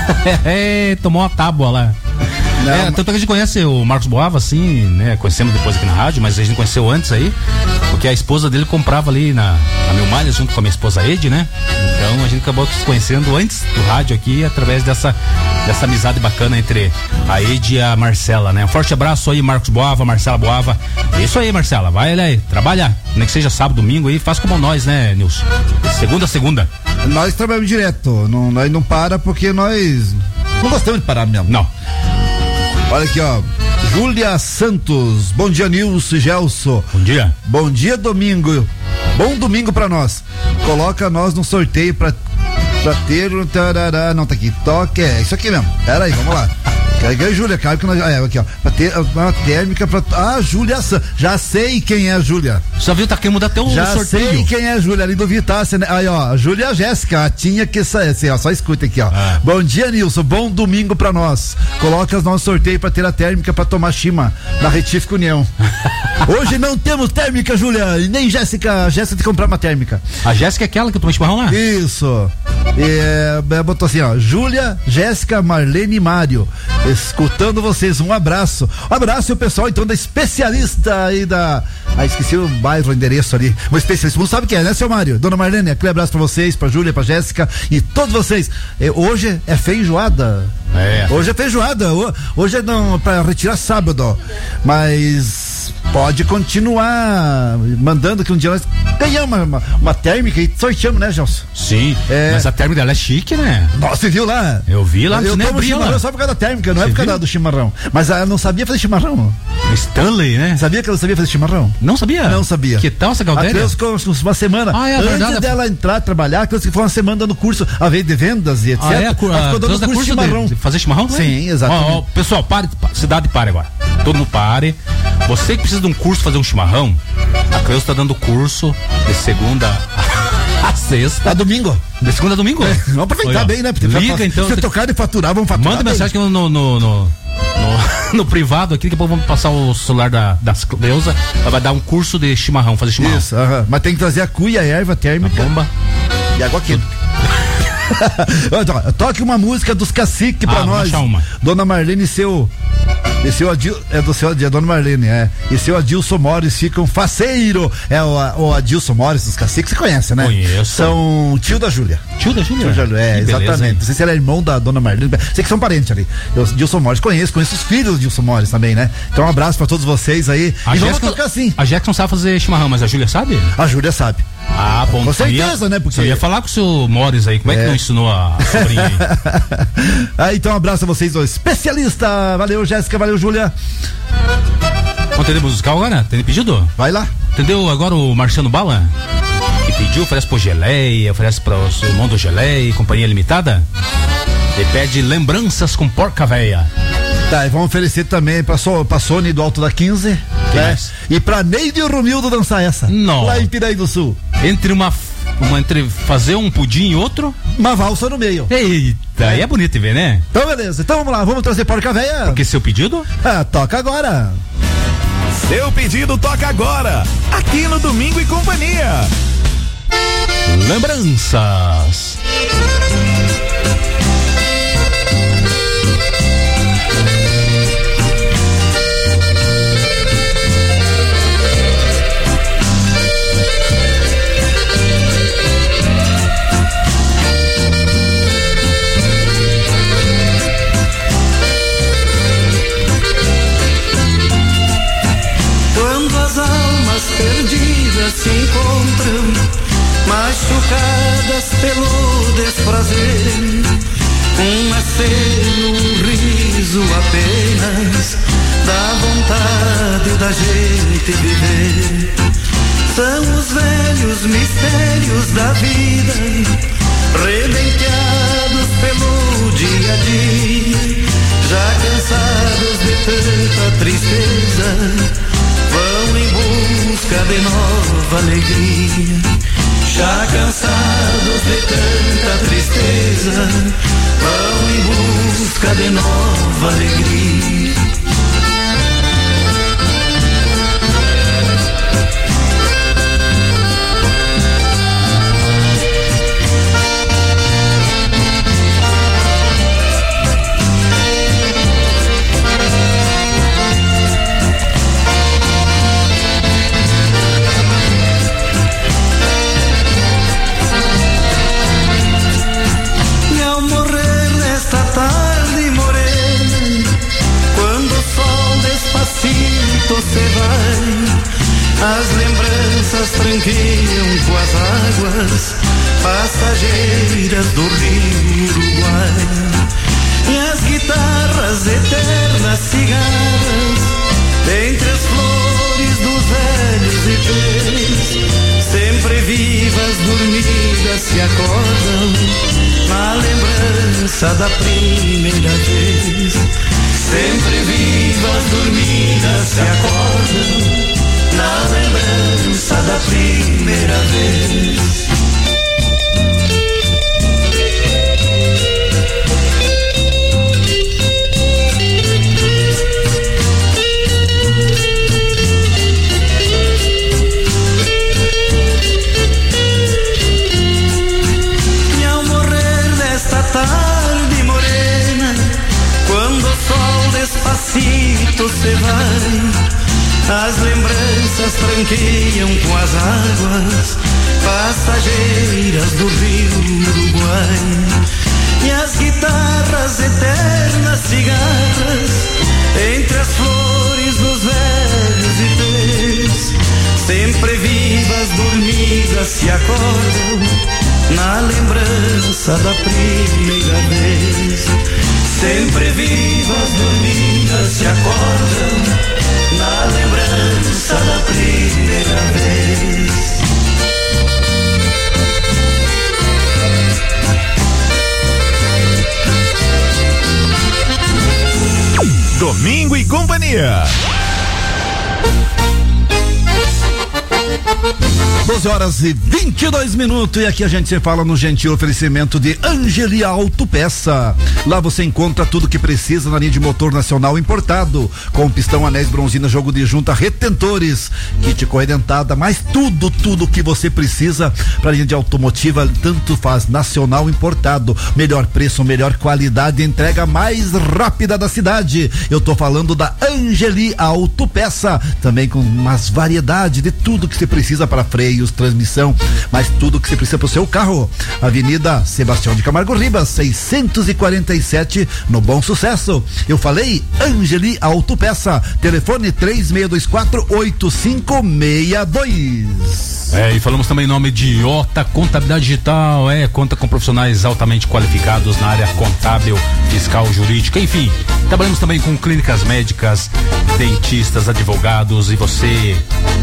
B: É, tomou uma tábua lá. Não, é, tanto que a gente conhece o Marcos Boava, assim, né? Conhecemos depois aqui na rádio, mas a gente conheceu antes aí, porque a esposa dele comprava ali na, na Mil Malhas junto com a minha esposa Ed, né? Então a gente acabou se conhecendo antes do rádio aqui, através dessa, dessa amizade bacana entre a Ed e a Marcela, né? Um forte abraço aí, Marcos Boava, Marcela Boava. Isso aí, Marcela, vai aí, trabalha, nem que seja sábado, domingo aí, faz como nós, né, Nilson? Segunda a segunda.
A: Nós trabalhamos direto, não, nós não para porque nós não gostamos de parar mesmo.
B: Não.
A: Olha aqui, ó, Júlia Santos, bom dia, Nilson, Gelson.
B: Bom dia.
A: Bom dia, domingo. Bom domingo pra nós. Coloca nós no sorteio pra, pra ter um tarará. Não, tá aqui, toque, é isso aqui mesmo. Pera aí, vamos lá. Carreguei, Júlia, claro que nós. É, aqui, ó. Pra ter uma térmica pra. Ah, Júlia, já sei quem é a Júlia.
B: Já viu, tá querendo mudar até o
A: já
B: sorteio. Já
A: sei quem é a Júlia, ali do Vitácia, né? Aí, ó, Júlia Jéssica, tinha que sair, assim, ó, só escuta aqui, ó. Ah. Bom dia, Nilson, bom domingo pra nós. Coloca os nossos sorteios pra ter a térmica pra tomar chima na Retífica União. Hoje não temos térmica, Júlia, e nem Jéssica, Jéssica tem que comprar uma térmica.
B: A Jéssica é aquela que toma chimarrão lá?
A: Isso. É, botou assim, ó, Júlia, Jéssica, Marlene e Mário, escutando vocês, um abraço. Um abraço e o pessoal então da especialista aí da, ah, esqueci o bairro, o endereço ali, um especialista, não sabe quem é, né, seu Mário? Dona Marlene, aquele abraço pra vocês, pra Júlia, pra Jéssica e todos vocês. É, hoje é feijoada. É. Hoje é feijoada, hoje é não, pra retirar sábado, mas pode continuar mandando que um dia nós ganhamos uma, uma, uma térmica e sorteamos, né, Gelson?
B: Sim, é... mas a térmica dela é chique, né?
A: Nossa, você viu lá?
B: Eu vi lá,
A: eu tomo chimarrão lá. Só por causa da térmica, não você é por causa viu? do chimarrão. Mas ela não sabia fazer chimarrão.
B: Stanley, né?
A: Sabia que ela sabia fazer chimarrão?
B: Não sabia?
A: Não sabia.
B: Que tal essa Galdéria? A criança
A: ficou uma semana ah, é, antes verdade, dela entrar, trabalhar, a criança ficou uma semana dando curso, a vez de vendas e etcétera. Ah, é? A,
B: ela ficou dando curso de chimarrão. De fazer chimarrão?
A: Sim, exatamente.
B: Ó, ó, pessoal, pare, cidade pare agora. Todo mundo pare. Você que precisa de um curso fazer um chimarrão, a Cleusa está dando curso de segunda a sexta.
A: A domingo.
B: De segunda a domingo? É,
A: vamos aproveitar Oi, bem, né?
B: Porque liga pra, então.
A: Se tocar e faturar, vamos faturar.
B: Manda bem. Mensagem no, no, no, no, no privado aqui, daqui a pouco vamos passar o celular da, da Cleusa. Ela vai dar um curso de chimarrão, fazer chimarrão. Isso, uh-huh. Mas tem que trazer a cuia, a erva térmica. A bomba. E água quente. Toque uma música dos Cacique pra ah, nós. Uma. Dona Marlene, seu
A: E seu Adil, é do seu Adil, é Dona Marlene, é. E seu Adilson Mores fica um faceiro. É o, o Adilson Mores dos Caciques, você conhece, né?
B: Conheço.
A: São tio da Júlia.
B: Tio da Júlia?
A: Tio da Júlia, é,
B: Que beleza,
A: exatamente.
B: hein?
A: Não sei se ele é irmão da Dona Marlene. Sei que são parentes ali. Eu, Dilson Mores, conheço, conheço os filhos do Dilson Mores também, né? Então um abraço pra todos vocês aí.
B: A
A: e vamos
B: Jéssica,
A: tocar assim.
B: A Jackson sabe fazer chimarrão, mas a Júlia sabe?
A: A Júlia sabe.
B: Ah, bom.
A: Com
B: Você
A: certeza,
B: ia,
A: né? Porque
B: você ia falar com o seu Mores aí, como é, é que não ensinou a sobrinha aí?
A: Ah, então um abraço a vocês dois. Especialista! Valeu, Jéssica, valeu, Júlia.
B: Vamos atender musical agora? Tem pedido?
A: Vai lá.
B: Entendeu agora o Marciano Bala? Que pediu, oferece pro Geleia, oferece para o seu irmão do Geleia, Companhia Limitada. Ele pede lembranças com porca véia.
A: Tá, e vamos oferecer também pra, so, pra Sony do Alto da quinze, né? E pra Neide e o Romildo dançar essa.
B: Não.
A: Lá em Piraí do Sul.
B: Entre uma, uma entre fazer um pudim e outro,
A: uma valsa no meio.
B: Eita, aí é, é bonito de ver, né?
A: Então beleza, então vamos lá, vamos trazer porca véia.
B: Porque seu pedido?
A: Ah, toca agora.
E: Seu pedido toca agora, aqui no Domingo e Companhia.
B: Lembranças.
C: Quando as almas perdidas se encontram, machucadas pelo desprazer, um aceno, um riso apenas, dá vontade da gente viver. São os velhos mistérios da vida, rebenteados pelo dia a dia, já cansados de tanta tristeza, vão em busca de nova alegria. Já cansados de tanta tristeza, vão em busca de nova alegria. Você vai, as lembranças tranquilam com as águas passageiras do rio Uruguai, e as guitarras eternas cigarras entre as flores dos velhos ipês, sempre vivas, dormidas, se acordam na lembrança da primeira vez. Sempre vivas, dormidas, se acordam na lembrança da primeira vez. E ao morrer desta tarde morena, quando o sol despacito se vai, as lembranças tranquilam com as águas passageiras do rio Uruguai, e as guitarras eternas cigarras entre as flores dos velhos ipês, sempre vivas, dormidas, se acordam na lembrança da primeira vez. Sempre vivas, dormidas, se acordam na lembrança da primeira vez.
E: Domingo e Companhia.
A: doze horas e vinte e dois minutos, e aqui a gente se fala no gentil oferecimento de Angeli Autopeça. Lá você encontra tudo que precisa na linha de motor nacional importado, com pistão, anéis, bronzina, jogo de junta, retentores, kit corredentada, mais tudo, tudo que você precisa para linha de automotiva, tanto faz nacional importado, melhor preço, melhor qualidade, entrega mais rápida da cidade. Eu tô falando da Angeli Autopeça, também com umas variedade de tudo que você precisa para freios, transmissão, mas tudo que você precisa para o seu carro. Avenida Sebastião de Camargo Ribas, seiscentos e quarenta e sete, no Bom Sucesso. Eu falei Angeli Autopeça, telefone três seis dois quatro, oito cinco seis dois.
B: É, e falamos também em nome de Iota Contabilidade Digital, é, conta com profissionais altamente qualificados na área contábil, fiscal, jurídica, enfim. Trabalhamos também com clínicas médicas, dentistas, advogados, e você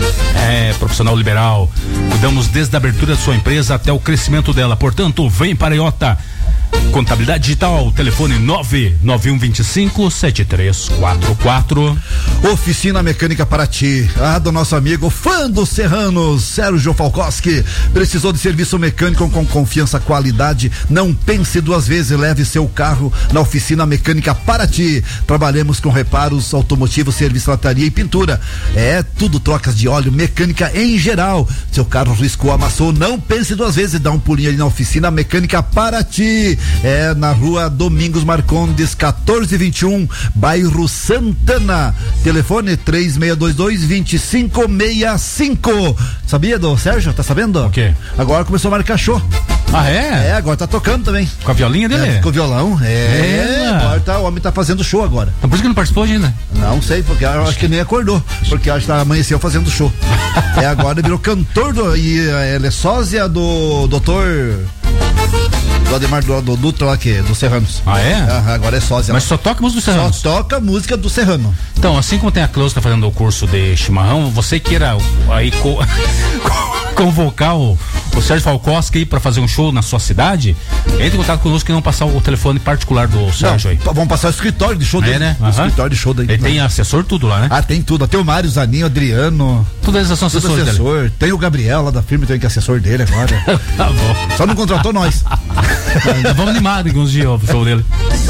B: é profissional liberal. Cuidamos desde a abertura da sua empresa até o crescimento dela. Portanto, vem para Iota Contabilidade Digital, telefone nove nove um dois cinco, sete três quatro quatro.
A: Oficina Mecânica Paraty, a do nosso amigo fã dos Serranos, Sérgio Falkowski. Precisou de serviço mecânico com confiança, qualidade? Não pense duas vezes, leve seu carro na Oficina Mecânica Paraty. Trabalhamos com reparos automotivos, serviço, lataria e pintura. É tudo, trocas de óleo, mecânica em geral. Seu carro riscou, amassou, não pense duas vezes, dá um pulinho ali na Oficina Mecânica Paraty. É na rua Domingos Marcondes, quatorze vinte e um, bairro Santana. Telefone três seis dois dois, dois cinco seis cinco. Sabia do Sérgio? Tá sabendo?
B: O quê?
A: Agora começou a marcar show.
B: Ah, é?
A: É, agora tá tocando também.
B: Com a violinha dele?
A: É, com o violão. É,
B: é.
A: Agora tá, o homem tá fazendo show agora.
B: Então por isso que não participou ainda?
A: Não sei, porque eu acho que nem acordou. Porque acho que tá, amanheceu fazendo show. É, agora ele virou cantor do, e ele é sósia do doutor do Ademar do, do Dutra lá, que do Serranos.
B: Ah, é?
A: Ah, agora é sósia.
B: Mas só toca música do Serranos?
A: Só toca música do Serrano.
B: Então, assim como tem a Cleusa, tá fazendo o curso de chimarrão, você queira aí co convocar o, o Sérgio Falkowski aí pra fazer um show na sua cidade, entre em contato conosco e não passar o telefone particular do Sérgio aí.
A: Vamos passar o escritório de show dele.
B: É, né?
A: O
B: Uhum.
A: escritório de show dele.
B: Ele tem assessor tudo lá, né?
A: Ah, tem tudo. Tem o Mário, Zaninho, Adriano.
B: Todos eles são assessores
A: assessor.
B: dele.
A: Tem o Gabriel lá da firma, tem que é assessor dele agora.
B: Tá bom.
A: Só não contratou nós.
B: Vamos animar alguns dias o show dele.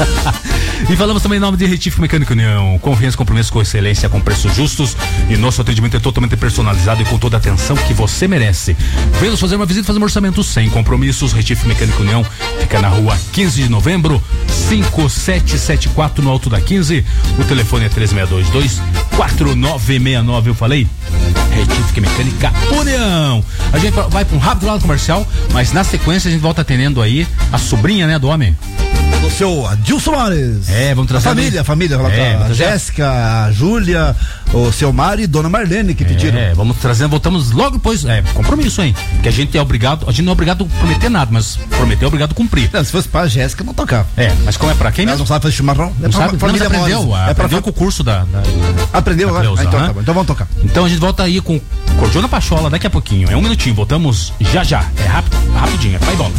B: E falamos também em nome de Retífico Mecânico União. Confiança, compromisso com excelência, com preços justos, e nosso atendimento é totalmente personalizado e com toda a atenção que você merece. Venha nos fazer uma visita e fazer um orçamento sem compromissos. Retífico Mecânico União fica na rua quinze de novembro, cinco sete sete quatro, no Alto da quinze. O telefone é três seis dois dois, quatro nove seis nove. Eu falei Retífico Mecânica União. A gente vai para um rápido lado comercial, mas na sequência a gente volta atendendo aí a sobrinha, né, do homem.
A: Do seu Adilson Mares.
B: É, vamos trazer
A: a família, a família,
B: é,
A: a Jéssica, a Júlia, o seu Mário e Dona Marlene que pediram.
B: É, vamos trazendo, voltamos logo depois. É, compromisso, hein? Que a gente é obrigado, a gente não é obrigado a prometer nada, mas prometer é obrigado a cumprir.
A: Não, se fosse pra Jéssica, não tocava.
B: É, mas como é pra quem?
A: Ela não sabe fazer chimarrão?
B: Não
A: É
B: sabe?
A: pra família
B: não, aprendeu,
A: Mores.
B: ah,
A: É pra
B: aprendeu com o curso da... da
A: aprendeu
B: da
A: agora?
B: Cleusa,
A: Ah, então
B: né?
A: tá bom, então vamos tocar.
B: Então a gente volta aí com Cordiona Pachola daqui a pouquinho. É um minutinho, voltamos já já. É rápido, rapidinho, é pai e bola.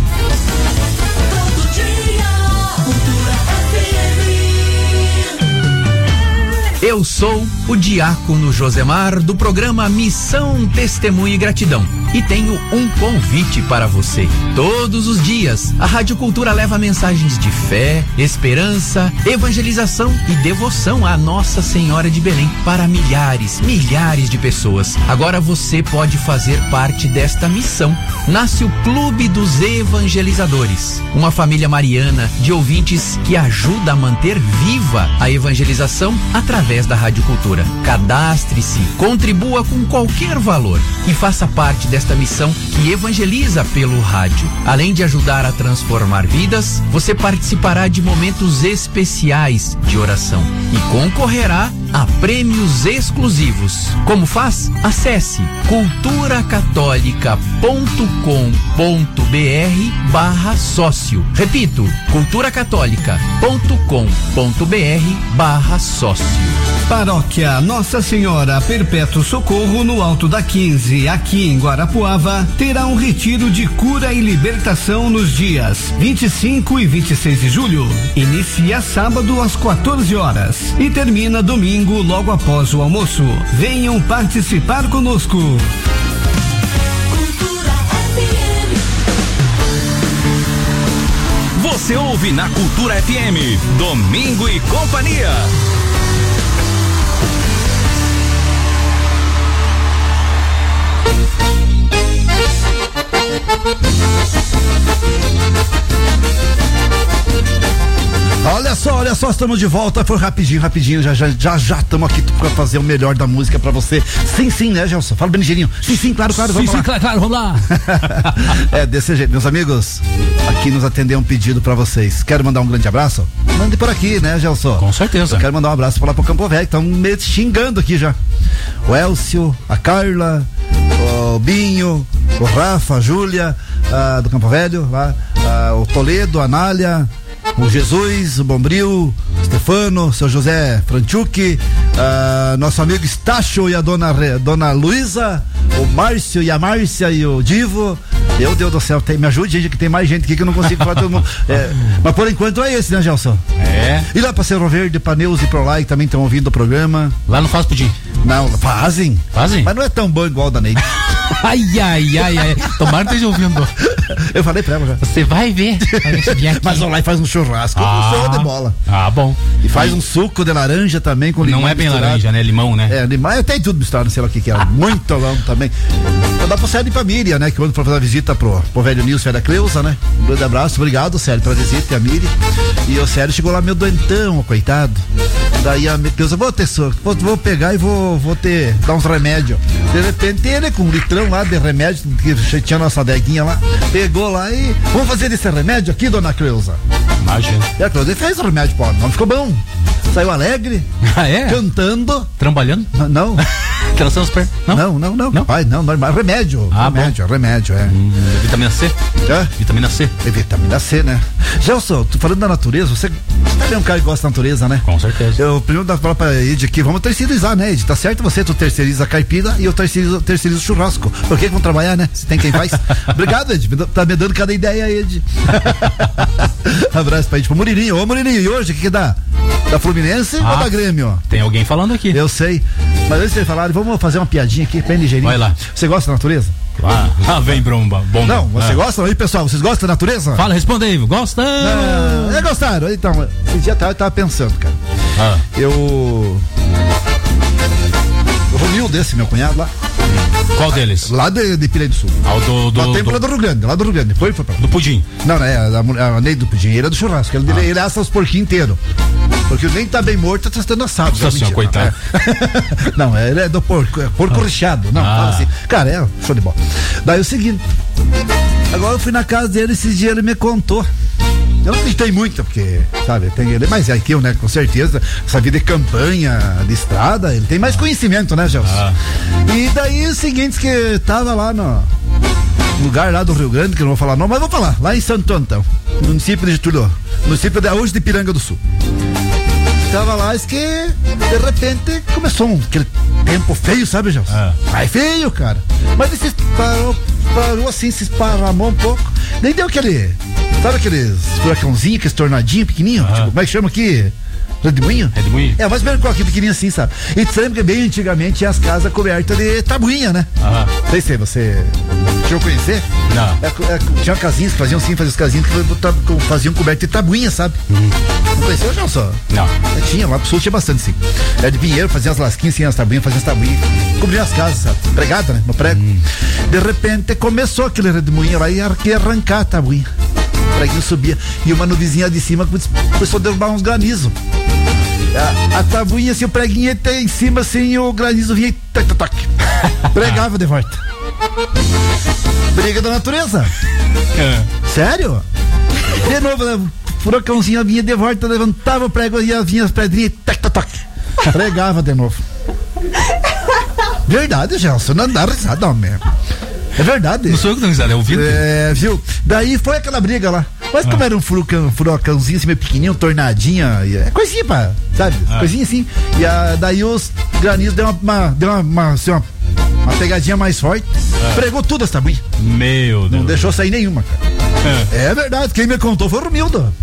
H: Eu sou o diácono Josemar do programa Missão Testemunho e Gratidão e tenho um convite para você. Todos os dias, a Rádio Cultura leva mensagens de fé, esperança, evangelização e devoção à Nossa Senhora de Belém para milhares, milhares de pessoas. Agora você pode fazer parte desta missão. Nasce o Clube dos Evangelizadores, uma família mariana de ouvintes que ajuda a manter viva a evangelização através da Rádio Cultura. Cadastre-se, contribua com qualquer valor e faça parte desta missão que evangeliza pelo rádio. Além de ajudar a transformar vidas, você participará de momentos especiais de oração e concorrerá a prêmios exclusivos. Como faz? Acesse cultura católica ponto com ponto br barra sócio. Repito, cultura católica ponto com ponto br barra sócio.
I: Paróquia Nossa Senhora Perpétuo Socorro, no Alto da quinze, aqui em Guarapuava, terá um retiro de cura e libertação nos dias vinte e cinco e vinte e seis de julho. Inicia sábado às quatorze horas e termina domingo logo após o almoço. Venham participar conosco.
D: Você ouve na Cultura F M, Domingo e Companhia.
A: Olha só, olha só, estamos de volta. Foi rapidinho, rapidinho. Já já já já estamos aqui pra fazer o melhor da música pra você. Sim, sim, né, Gelson? Fala bem ligeirinho. Sim, sim, claro, claro, vamos
B: sim,
A: lá.
B: Sim, claro, claro, vamos lá.
A: É desse jeito, meus amigos. Aqui nos atender um pedido pra vocês. Quero mandar um grande abraço? Mande por aqui, né, Gelson?
B: Com certeza.
A: Eu quero mandar um abraço pra lá pro Campo Velho. Estão me xingando aqui já. O Elcio, a Carla, o Binho, o Rafa, a Júlia, a do Campo Velho, lá, a, o Toledo, a Nália, o Jesus, o Bombril, o Stefano, o seu José Franchuk, uh, nosso amigo Estácio e a dona, dona Luísa, o Márcio e a Márcia e o Divo. Meu Deus do céu, tem, me ajude, gente, que tem mais gente aqui que eu não consigo falar todo mundo. É, mas por enquanto é esse, né, Gelson?
B: É.
A: E lá pra Cerro Verde, pra Neus e Prolai, que também estão ouvindo o programa.
B: Lá não faz pudim.
A: Não, fazem.
B: Fazem?
A: Mas não é tão bom igual o da Neide.
B: Ai, ai, ai, ai. Tomara que esteja ouvindo.
A: Eu falei pra ela já.
B: Você vai ver.
A: Mas o lá faz um churrasco,
B: ah,
A: um show de bola.
B: Ah, bom.
A: E faz um suco de laranja também com limão.
B: Não é bem
A: misturado.
B: laranja, né? Limão, né?
A: É, limão, tem tudo misturado, não sei lá o que que é. Muito bom também. Então dá pra Sérgio e pra Miriam, né? Que quando for fazer a visita pro, pro velho Nilson e da Cleusa, né? Um grande abraço, obrigado, Sérgio, pela visita e a Miriam. E o Sérgio chegou lá meio doentão, coitado. Daí a Cleusa, vou ter so, vou, vou pegar e vou, vou ter, dar uns remédios. De repente ele com um litrão lá de remédio, que tinha nossa adeguinha lá, pegou lá e, vamos fazer esse remédio aqui, dona Cleusa.
B: Imagina.
A: E a Cleusa fez o remédio, pô, não ficou bom. Saiu alegre,
B: ah, é?
A: cantando.
B: Trabalhando?
A: Não.
B: Trançando os pés?
A: Não, não, não, não.
B: não?
A: Pai, não, normal. Remédio.
B: Ah,
A: remédio,
B: bom.
A: remédio, é.
B: Hum, vitamina C?
A: É?
B: Vitamina C.
A: É vitamina C, né? Gelson, tu falando da natureza, você, você também é um cara que gosta da natureza, né?
B: Com certeza.
A: Eu primeiro da palavra pra Ed aqui, vamos terceirizar, né, Ed? Tá certo você, tu terceiriza a caipira e eu terceirizo, terceirizo o churrasco. Por que vão trabalhar, né? Se tem quem faz. Obrigado, Ed. Tá me dando cada ideia, Ed. Abraço pra Ed, pro Murilinho. Ô, Murilinho, e hoje o que que dá? Da Fluminense
B: ah,
A: ou da Grêmio?
B: Tem alguém falando aqui.
A: Eu sei. Mas antes de vocês falarem, vamos fazer uma piadinha aqui, bem ligeirinho.
B: Vai lá.
A: Você gosta da natureza?
B: Ah, lá vem bromba, bomba.
A: Não, você
B: ah.
A: gosta? Aí, pessoal, vocês gostam da natureza?
B: Fala, responde aí, gosta?
A: Não, é gostaram. Então, esse dia eu tava pensando, cara.
B: Ah.
A: Eu. O Romildo desse, meu cunhado lá.
B: Qual deles?
A: Lá de, de Pirei do Sul.
B: Ah, do, do,
A: lá tem do, do Rio Grande, lá do Rio Grande. Foi, foi pra...
B: Do pudim.
A: Não, não, é a, a Neide do pudim. Ele é do churrasco. Ele, ah. ele assa os porquinhos inteiros. Porque nem tá bem morto, tá sendo assado.
B: Nossa senhora, coitado.
A: É. Não, ele é do porco, é porco ah. recheado. Não, ah. fala assim. Cara, é show de bola. Daí o seguinte. Agora eu fui na casa dele, esses dias ele me contou. Eu não acreditei muito, porque, sabe, tem ele, mas é aquilo, né, com certeza, essa vida de campanha, de estrada, ele tem mais conhecimento, né, Gelson? Ah. E daí o seguinte, que tava lá no lugar lá do Rio Grande, que eu não vou falar não, mas vou falar, lá em Santo Antão, município de Getúlio, município de hoje de Piranga do Sul. Tava lá, isso que de repente começou um, aquele tempo feio, sabe, Gelson? Ah. Ai, feio, cara. Mas ele se parou, parou assim, se esparramou um pouco, nem deu aquele... Sabe aqueles furacãozinhos, aqueles tornadinhos pequenininhos? Ah. Tipo, como é que chama aqui? Redemoinho?
B: Redemoinho.
A: É, mas mesmo com aquele pequenininho assim, sabe? E você lembra que bem antigamente tinha as casas cobertas de tabuinha, né? Ah. Não sei se você chegou a conhecer?
B: Não.
A: É, é, tinha casinhas que faziam assim, faziam as casinhas que faziam coberta de tabuinha, sabe? Uhum. Não conheceu, não, só?
B: Não.
A: É, tinha, lá pro sul tinha bastante, sim. É de pinheiro, fazia as lasquinhas, assim, as tabuinhas, fazia as tabuinhas, cobriam as casas, sabe? Pregada, né? No prego. Uhum. De repente começou aquele redemoinho lá e ia arrancar a tabuinha. O preguinho subia e uma nuvizinha de cima começou a derrubar uns granizos. A, a tabuinha assim, o preguinho até em cima assim, e o granizo vinha e tac, tac, tac. Pregava de volta. Briga da natureza. É. Sério? De novo, né? Furacãozinho vinha de volta, levantava o prego e vinha as pedrinhas e tac, tac, tac. Pregava de novo. Verdade, Gelson, não dá risada, homem. É verdade.
B: Não sou eu que dou risada, é o Vitor.
A: É, viu? Daí foi aquela briga lá. Mas como ah. era um furacão, furacãozinho assim, meio pequenininho, um tornadinha, é coisinha, pá, sabe? Ah. Coisinha assim. E a, daí os granizos deu uma, uma, deu uma, uma, assim, uma, uma pegadinha mais forte. Ah. Pregou tudo as tabuinhas.
B: Meu Deus.
A: Não deixou sair nenhuma, cara. É, é verdade. Quem me contou foi o Romildo.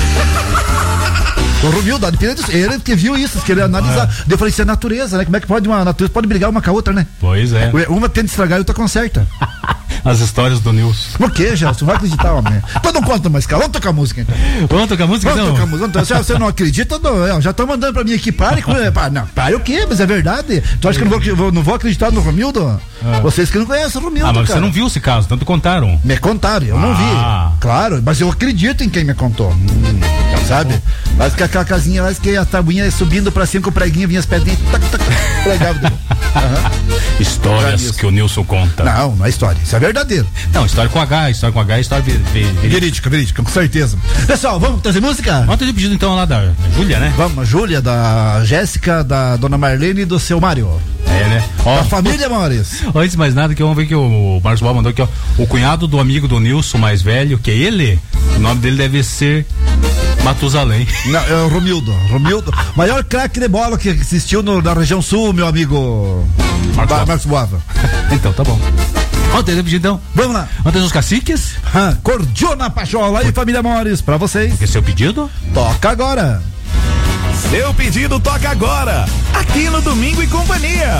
A: O Romildo, ele que viu isso, que ele analisar. É. Eu falei, isso é natureza, né? Como é que pode uma natureza pode brigar uma com a outra, né?
B: Pois é.
A: Uma tenta estragar e outra conserta.
B: as histórias do Nilson.
A: Por quê, Gelson? Não vai acreditar, homem. Então não conta mais, cara. Vamos tocar música, então.
B: Vamos tocar música,
A: Vamos
B: então?
A: tocar música. Então, se você não acredita, não, já estão mandando pra mim aqui, pare com... Não, pare o quê? Mas é verdade. Tu acha que eu não vou, não vou acreditar no Romildo? Ah. Vocês que não conhecem o Romildo,
B: Ah, mas
A: cara.
B: você não viu esse caso, tanto contaram.
A: Me contaram, eu ah. não vi. Claro, mas eu acredito em quem me contou. Hum, sabe? Mas que aquela casinha lá, que a tabuinha subindo pra cima com o preguinho, vinha as pedrinhas, tac, tac, pregava. Uhum.
B: Histórias que o Nilson conta.
A: Não, não é história, isso é verdadeiro.
B: Não, história com H, história com H, história ver, ver, ver.
A: verídica, verídica, com certeza. Pessoal, vamos trazer música?
B: Vamos ter pedido então lá da Júlia, né?
A: Vamos, a Júlia, da Jéssica, da Dona Marlene e do seu Mário.
B: É, né? Ó,
A: da família Maurício.
B: Antes de mais nada, que vamos ver que o Marcos Boal mandou aqui, ó. O cunhado do amigo do Nilson, mais velho, que é ele, o nome dele deve ser Matusalém.
A: Não, é o Romildo. Romildo, maior craque de bola que existiu no, na região sul, meu amigo
B: Marcos,
A: ba, Marcos Boava.
B: Então, tá bom. Vamos ter pedir então?
A: Vamos lá.
B: Vamos ter os caciques?
A: Ah, Cordiona Pachola e família Mores, pra vocês.
B: Porque seu pedido?
A: Toca agora.
J: Seu pedido toca agora, aqui no Domingo e Companhia.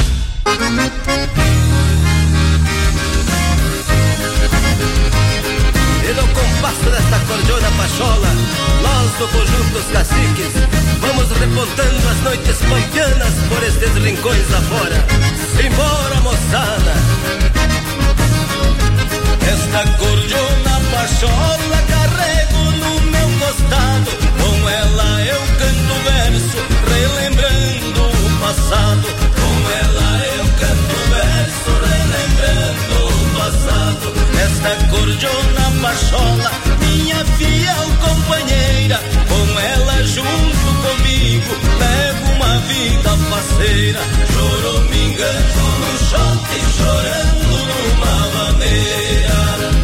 K: E no compasso desta cordiona pachola, nós do conjunto dos caciques vamos repontando as noites pampianas por estes rincões afora. Simbora, moçada! Esta cordiona pachola carrego no meu costado, com ela eu canto verso, relembrando o passado. Com ela eu canto verso, relembrando o passado. Esta cordiona pachola, minha fiel companheira, com ela junto comigo levo uma vida parceira. Choramingando no shot, chorando numa maneira.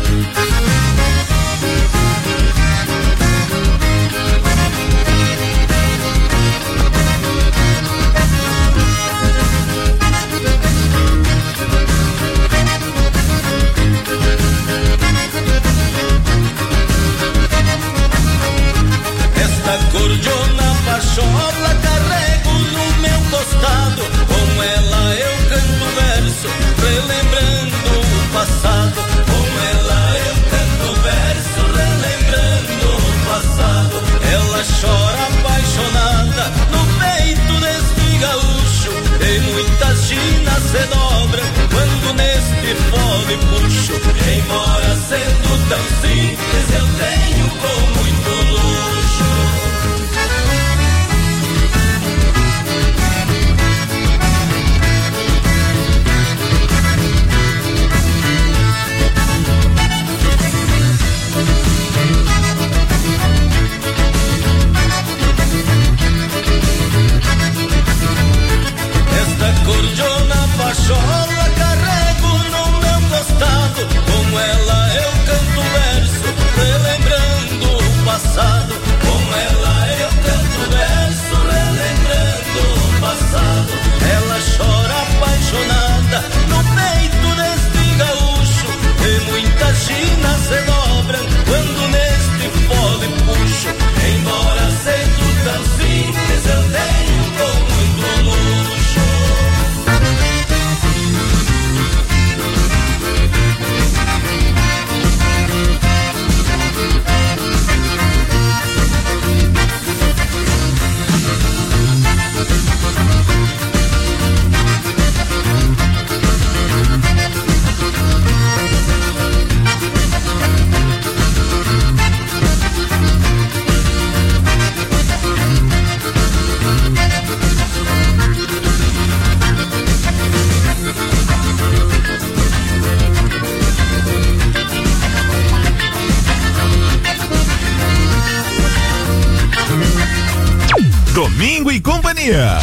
K: Cordiona pachola carrego no meu costado, com ela eu canto verso, relembrando o passado. Com ela eu canto verso, relembrando o passado. Ela chora apaixonada no peito deste gaúcho, e muitas chinas se dobram quando neste fole puxo. Embora sendo tão simples, eu tenho com muito luxo. Cordiona pachola carrego no meu costado, com ela eu canto verso, relembrando o passado. Com ela eu canto verso, relembrando o passado. Ela chora apaixonada no peito deste gaúcho, e muitas chinas se dobram quando neste fole puxo. Embora sendo tão simples, eu tenho com muito luxo.
J: Domingo e Companhia.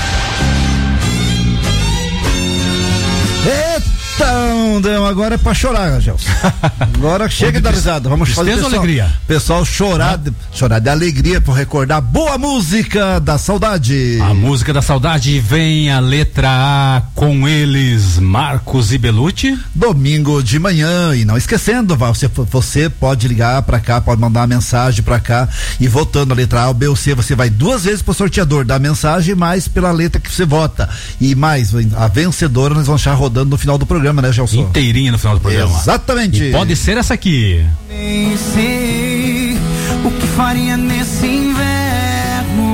A: Eita, agora é pra chorar, Gelson. Agora chega da risada. Vamos fazer
B: pessoal,
A: alegria. Pessoal chorar, de, chorar de alegria por recordar boa música da saudade.
B: A música da saudade vem a letra A com eles, Marcos e Belucci.
A: Domingo de manhã, e não esquecendo, você, você pode ligar pra cá, pode mandar uma mensagem pra cá, e votando a letra A, o B ou C, você vai duas vezes pro sorteador da mensagem, mais pela letra que você vota. E mais, a vencedora nós vamos estar rodando no final do programa, né, Gelson?
B: inteirinha no final do programa.
A: Exatamente.
B: E pode ser essa aqui.
C: Nem sei o que faria nesse inverno.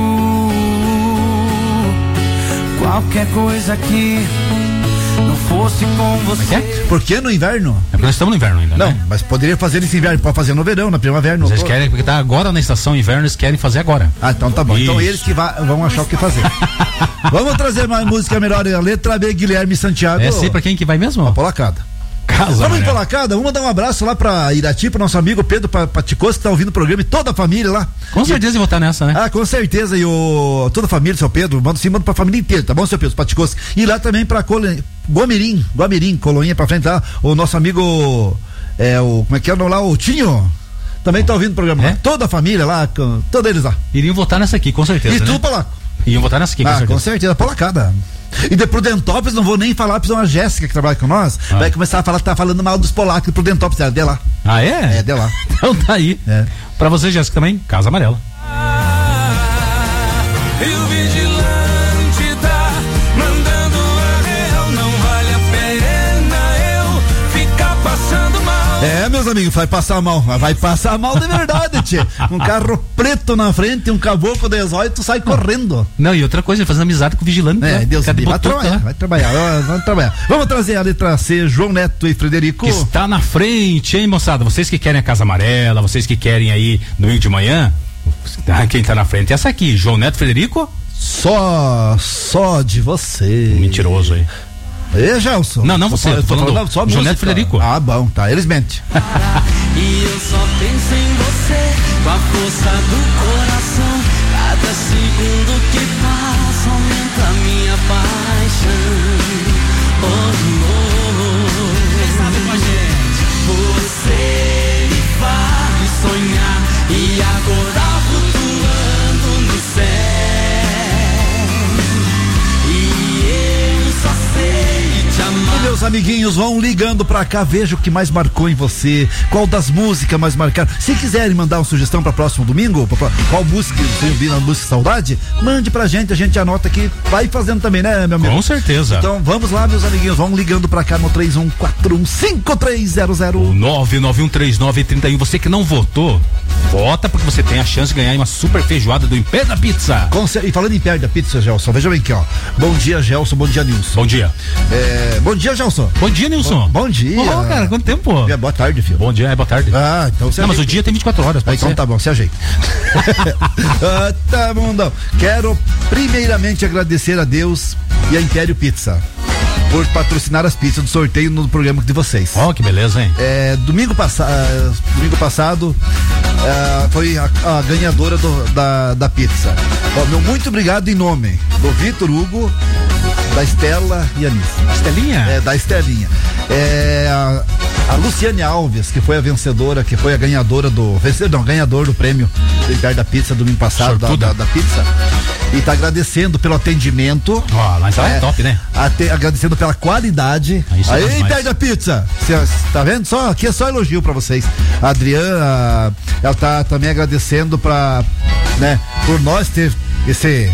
C: Qualquer coisa que não fosse com você.
B: É?
A: Por que no inverno?
B: É porque nós estamos no inverno ainda,
A: Não,
B: né?
A: mas poderia fazer nesse inverno, pode fazer no verão, na primavera, no
B: Eles
A: outono.
B: querem, porque tá agora na estação inverno, eles querem fazer agora.
A: Ah, então tá bom. Então
B: Isso.
A: eles que va- vão achar o que fazer. Vamos trazer mais música melhor. A letra B, Guilherme Santiago.
B: É sim, pra quem que vai mesmo?
A: A Polacada.
B: Casa,
A: Vamos em
B: né?
A: Polacada, vamos dar um abraço lá pra Irati, pro nosso amigo Pedro Paticos, que tá ouvindo o programa, e toda a família lá.
B: Com certeza eu vou estar nessa, né?
A: Ah, com certeza, e o, toda a família, seu Pedro, manda sim, manda pra família inteira, tá bom, seu Pedro Paticos? E lá também pra Cole, Guamirim, Guamirim, Coloinha pra frente lá, o nosso amigo, é o, como é que é o nome lá, o Tinho, também tá ouvindo o programa
B: É?
A: lá. Toda a família lá, com, todos eles lá.
B: Iriam votar nessa aqui, com certeza.
A: E
B: né?
A: tu, Polaco?
B: Iam votar nessa aqui, com
A: Ah,
B: certeza.
A: com certeza, Polacada. E de Prudentópolis, não vou nem falar, precisa uma Jéssica que trabalha com nós,
B: Ah.
A: vai começar a falar que tá falando mal dos polacos de Prudentópolis, é de lá.
B: Ah, é?
A: É, de lá.
B: Então tá aí.
A: É.
B: Pra você, Jéssica, também, Casa Amarela.
C: E o vigilante tá mandando a real. Não vale a pena eu ficar passando mal.
A: É, meus amigos, vai passar mal, mas vai passar mal de verdade, tchê. Um carro preto na frente, um caboclo dezoito, tu sai correndo.
B: Não, e outra coisa, fazendo amizade com o vigilante.
A: É,
B: né?
A: Deus
B: Cadê
A: me vai
B: botou,
A: trabalhar,
B: tá?
A: vai trabalhar, ó, vamos trabalhar. Vamos trazer a letra C, João Neto e Frederico.
B: Que está na frente, hein, moçada? Vocês que querem a Casa Amarela, vocês que querem aí domingo de manhã, ah, quem tá na frente é essa aqui, João Neto Frederico?
A: Só, só de você.
B: Mentiroso aí.
A: E Gelson?
B: Não, não você,
A: Eu
B: tô falando
A: falando só
B: João
A: música.
B: Neto Frederico.
A: Ah, bom, tá, eles mentem.
C: E eu só penso em você, com a força do coração. Cada segundo que passa aumenta a minha paixão. Oh, oh. Quem sabe com a gente? Você me faz sonhar e acordar flutuando no céu. E eu só sei te amar.
A: E meus amiguinhos, vão ligando pra cá, veja o que mais marcou em você, qual das músicas mais marcaram. Se quiserem mandar uma sugestão pra próximo domingo, pra, qual música você ouviu na música Saudade, mande pra gente, a gente anota aqui, vai fazendo também, né, meu amigo?
B: Com certeza.
A: Então vamos lá, meus amiguinhos, vão ligando pra cá no três um quatro um cinco três zero zero.
B: nove nove um três nove três um. Você que não votou, vota porque você tem a chance de ganhar uma super feijoada do Império da Pizza.
A: Com cer- E falando em Império da Pizza, Gelson, veja bem aqui, ó. Bom dia, Gelson, bom dia, Nilson.
B: Bom dia.
A: É, bom dia, Gelson.
B: Bom dia, Nilson.
A: Bom, bom dia.
B: Ô, cara, quanto tempo?
A: É, boa tarde, filho.
B: Bom dia, é boa tarde.
A: Ah, então você
B: Não, mas o
A: ajeita.
B: dia tem vinte e quatro horas,
A: Ah,
B: pode
A: então
B: ser.
A: tá bom, se ajeita. Ah, tá bom, não. Quero primeiramente agradecer a Deus e a Império Pizza por patrocinar as pizzas do sorteio no programa de vocês.
B: Ó, oh, que beleza, hein?
A: É, domingo, passa, domingo passado é, foi a, a ganhadora do- da, da pizza. Ó, meu muito obrigado em nome do Vitor Hugo, da Estela e Anis.
B: Estelinha?
A: É, da Estelinha. É, a, a Luciane Alves, que foi a vencedora, que foi a ganhadora do. Vencedor, não, ganhador do prêmio do Império da Pizza domingo passado, da,
B: Sortuda.
A: da, da pizza. E tá agradecendo pelo atendimento.
B: Ó, mas ela é top, né?
A: Ate- agradecendo pela qualidade.
B: Ah, isso é
A: Aí,
B: demais.
A: Império da Pizza. Cê, tá vendo? Só, aqui é só elogio pra vocês. A Adriana, ela tá também agradecendo pra, né, por nós ter esse.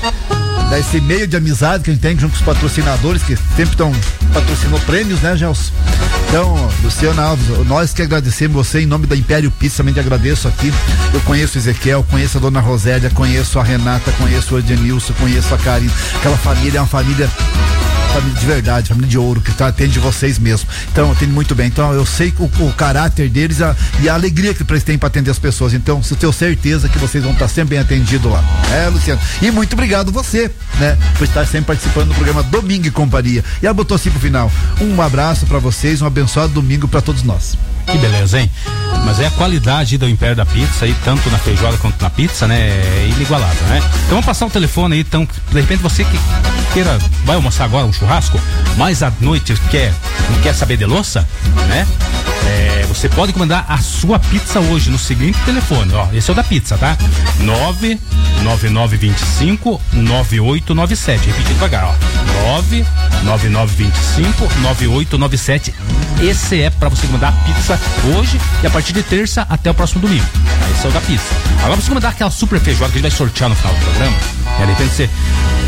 A: Né, esse meio de amizade que a gente tem junto com os patrocinadores que sempre estão patrocinando prêmios, né, Gelson? Então, Luciana Alves, nós que agradecemos você em nome da Império Pizza, também te agradeço aqui. Eu conheço o Ezequiel, conheço a dona Rosélia, conheço a Renata, conheço o Edenilson, conheço a Karine. Aquela família é uma família família de verdade, família de ouro, que tá, atende vocês mesmo. Então, atende muito bem. Então, eu sei o, o caráter deles a, e a alegria que eles têm para atender as pessoas. Então, eu tenho certeza que vocês vão estar sempre bem atendidos lá. É, Luciano. E muito obrigado você, né, por estar sempre participando do programa Domingo e Companhia. E ela botou assim pro final. Um abraço para vocês, um abençoado domingo para todos nós.
B: Que beleza, hein? Mas é a qualidade do Império da Pizza aí, tanto na feijoada quanto na pizza, né? É inigualável, né? Então vamos passar o telefone aí, então, de repente você que queira, vai almoçar agora um churrasco, mas à noite quer, não quer saber de louça, né? É, você pode encomendar a sua pizza hoje no seguinte telefone, ó, esse é o da pizza, tá? nove nove nove dois cinco nove oito nove sete, repetindo devagar, ó, nove nove nove dois cinco nove oito nove sete. Esse é pra você mandar a pizza hoje e a partir de terça até o próximo domingo. Esse é o da pizza. Agora você mandar aquela super feijoada que a gente vai sortear no final do programa. E de repente você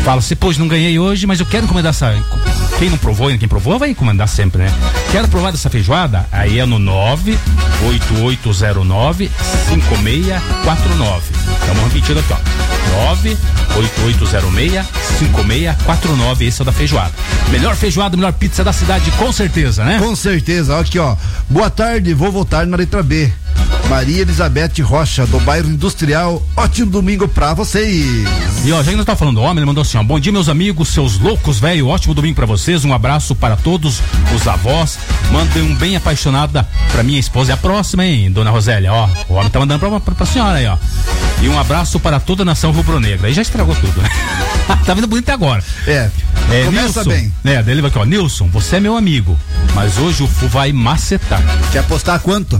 B: Fala assim, pois não ganhei hoje, mas eu quero encomendar essa. Quem não provou, quem provou vai encomendar sempre, né? Quero provar dessa feijoada? Aí é no nove oito oito zero nove cinco seis quatro nove. Estamos repetindo aqui, ó. nove oito oito zero seis cinco seis quatro nove. Esse é o da feijoada. Melhor feijoada, melhor pizza da cidade, com certeza, né?
A: Com certeza. Aqui, ó. Boa tarde, vou votar na letra B. Maria Elizabeth Rocha, do bairro Industrial. Ótimo domingo pra vocês.
B: E ó, já que nós tá falando do homem, ele mandou assim, ó. Bom dia, meus amigos, seus loucos, velho. Ótimo domingo pra vocês. Um abraço para todos os avós. Mandem um bem apaixonada pra minha esposa. É a próxima, hein, dona Rosélia? Ó, o homem tá mandando pra, pra, pra senhora aí, ó. E um abraço para toda a nação rubro-negra. Aí já estragou tudo, né? Tá vindo bonito até agora.
A: É.
B: É,
A: começa
B: Nilson,
A: bem.
B: É, dele vai aqui, ó. Nilson, você é meu amigo, mas hoje o Fu vai macetar.
A: Quer apostar quanto?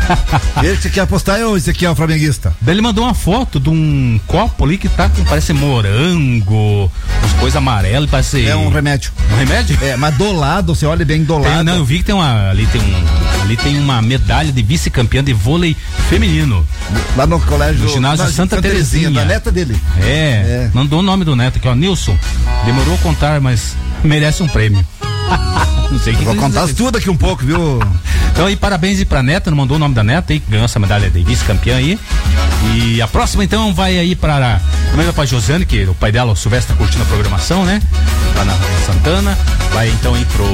A: Ele que quer apostar é ou esse aqui é o flamenguista?
B: Daí ele mandou uma foto de um copo ali que tá com, parece morango, umas coisas amarelas, parece...
A: É um remédio.
B: Um remédio?
A: É, mas do lado, você olha bem do lado.
B: Tem, não, eu vi que tem uma, ali tem um, ali tem uma medalha de vice-campeã de vôlei feminino.
A: Lá no colégio...
B: No ginásio
A: na,
B: Santa, Santa Terezinha.
A: Terezinha. Da neta dele.
B: É, é, mandou o nome do neto aqui, ó, Nilson, demorou a contar, mas merece um prêmio. Não sei o que
A: vou contar tudo aqui um pouco, viu?
B: Então aí, parabéns aí pra neta, não mandou o nome da neta aí, que ganhou essa medalha de vice-campeã aí. E a próxima então vai aí para também pra Josiane, que o pai dela, o Silvestre, tá curtindo a programação, né? Lá na Santana. Vai então aí pro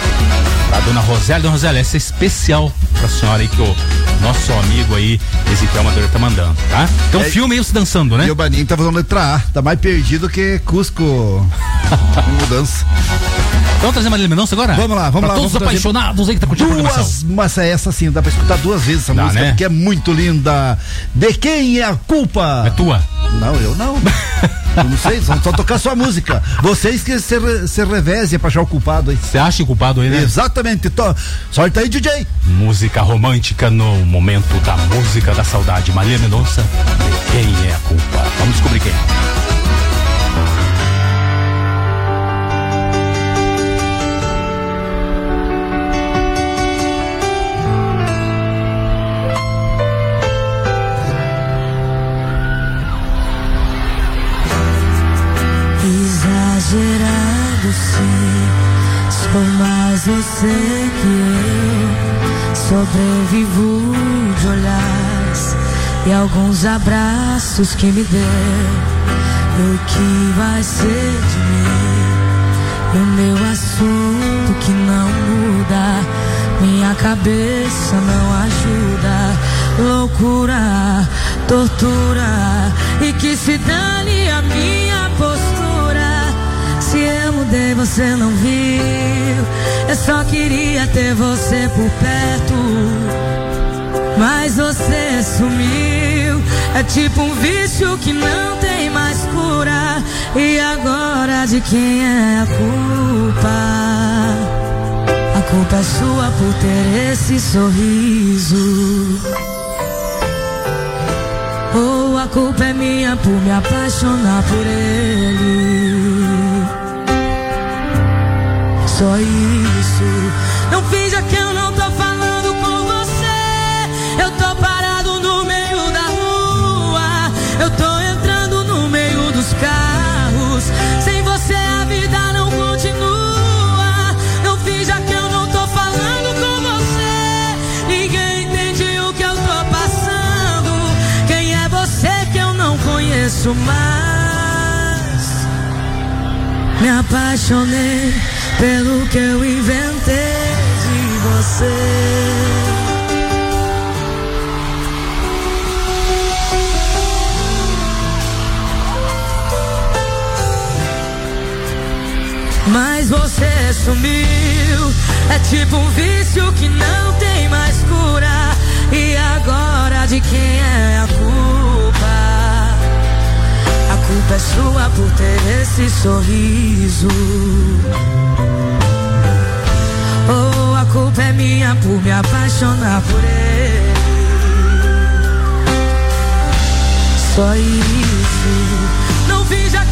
B: pra dona Rosélia. Dona Rosélia, essa é especial pra senhora aí, que o nosso amigo aí, Ezequiel Amador, tá mandando, tá? Então é, filme meio se dançando, né?
A: E o Baninho tá fazendo letra A, tá mais perdido que Cusco mudança.
B: Vamos trazer Marília Mendonça agora?
A: Vamos lá, vamos
B: pra
A: lá.
B: Todos os apaixonados aí que tá curtindo a programação.
A: Mas essa sim, dá pra escutar duas vezes essa
B: dá,
A: música,
B: né?
A: porque é muito linda. De quem é a culpa?
B: É tua?
A: Não, eu não. Eu não sei, só, só tocar sua música. Vocês que se, se revezem pra achar o culpado aí.
B: Você acha o culpado aí, né?
A: Exatamente. To, sorte aí, D J.
B: Música romântica no momento da música da saudade. Marília Mendonça, de quem é a culpa? Vamos descobrir quem é.
L: Exagerado sim, sou mais você que eu. Sobrevivo de olhares e alguns abraços que me deu. E o que vai ser de mim? E o meu assunto que não muda, minha cabeça não ajuda. Loucura, tortura, e que se dane a minha postura. Se eu mudei, você não viu. Eu só queria ter você por perto, mas você sumiu. É tipo um vício que não tem mais cura. E agora de quem é a culpa? A culpa é sua por ter esse sorriso. Ou a culpa é minha por me apaixonar por ele. Só isso. Não finja que eu não tô falando com você. Eu tô parado no meio da rua. Eu tô entrando no meio dos carros. Sem você a vida não continua. Não finja que eu não tô falando com você. Ninguém entende o que eu tô passando. Quem é você que eu não conheço mais? Me apaixonei pelo que eu inventei de você. Mas você sumiu. É tipo um vício que não tem mais cura. E agora de quem é a culpa? A culpa é sua por ter esse sorriso. Ou a culpa é minha por me apaixonar por ele. Só isso. Não finja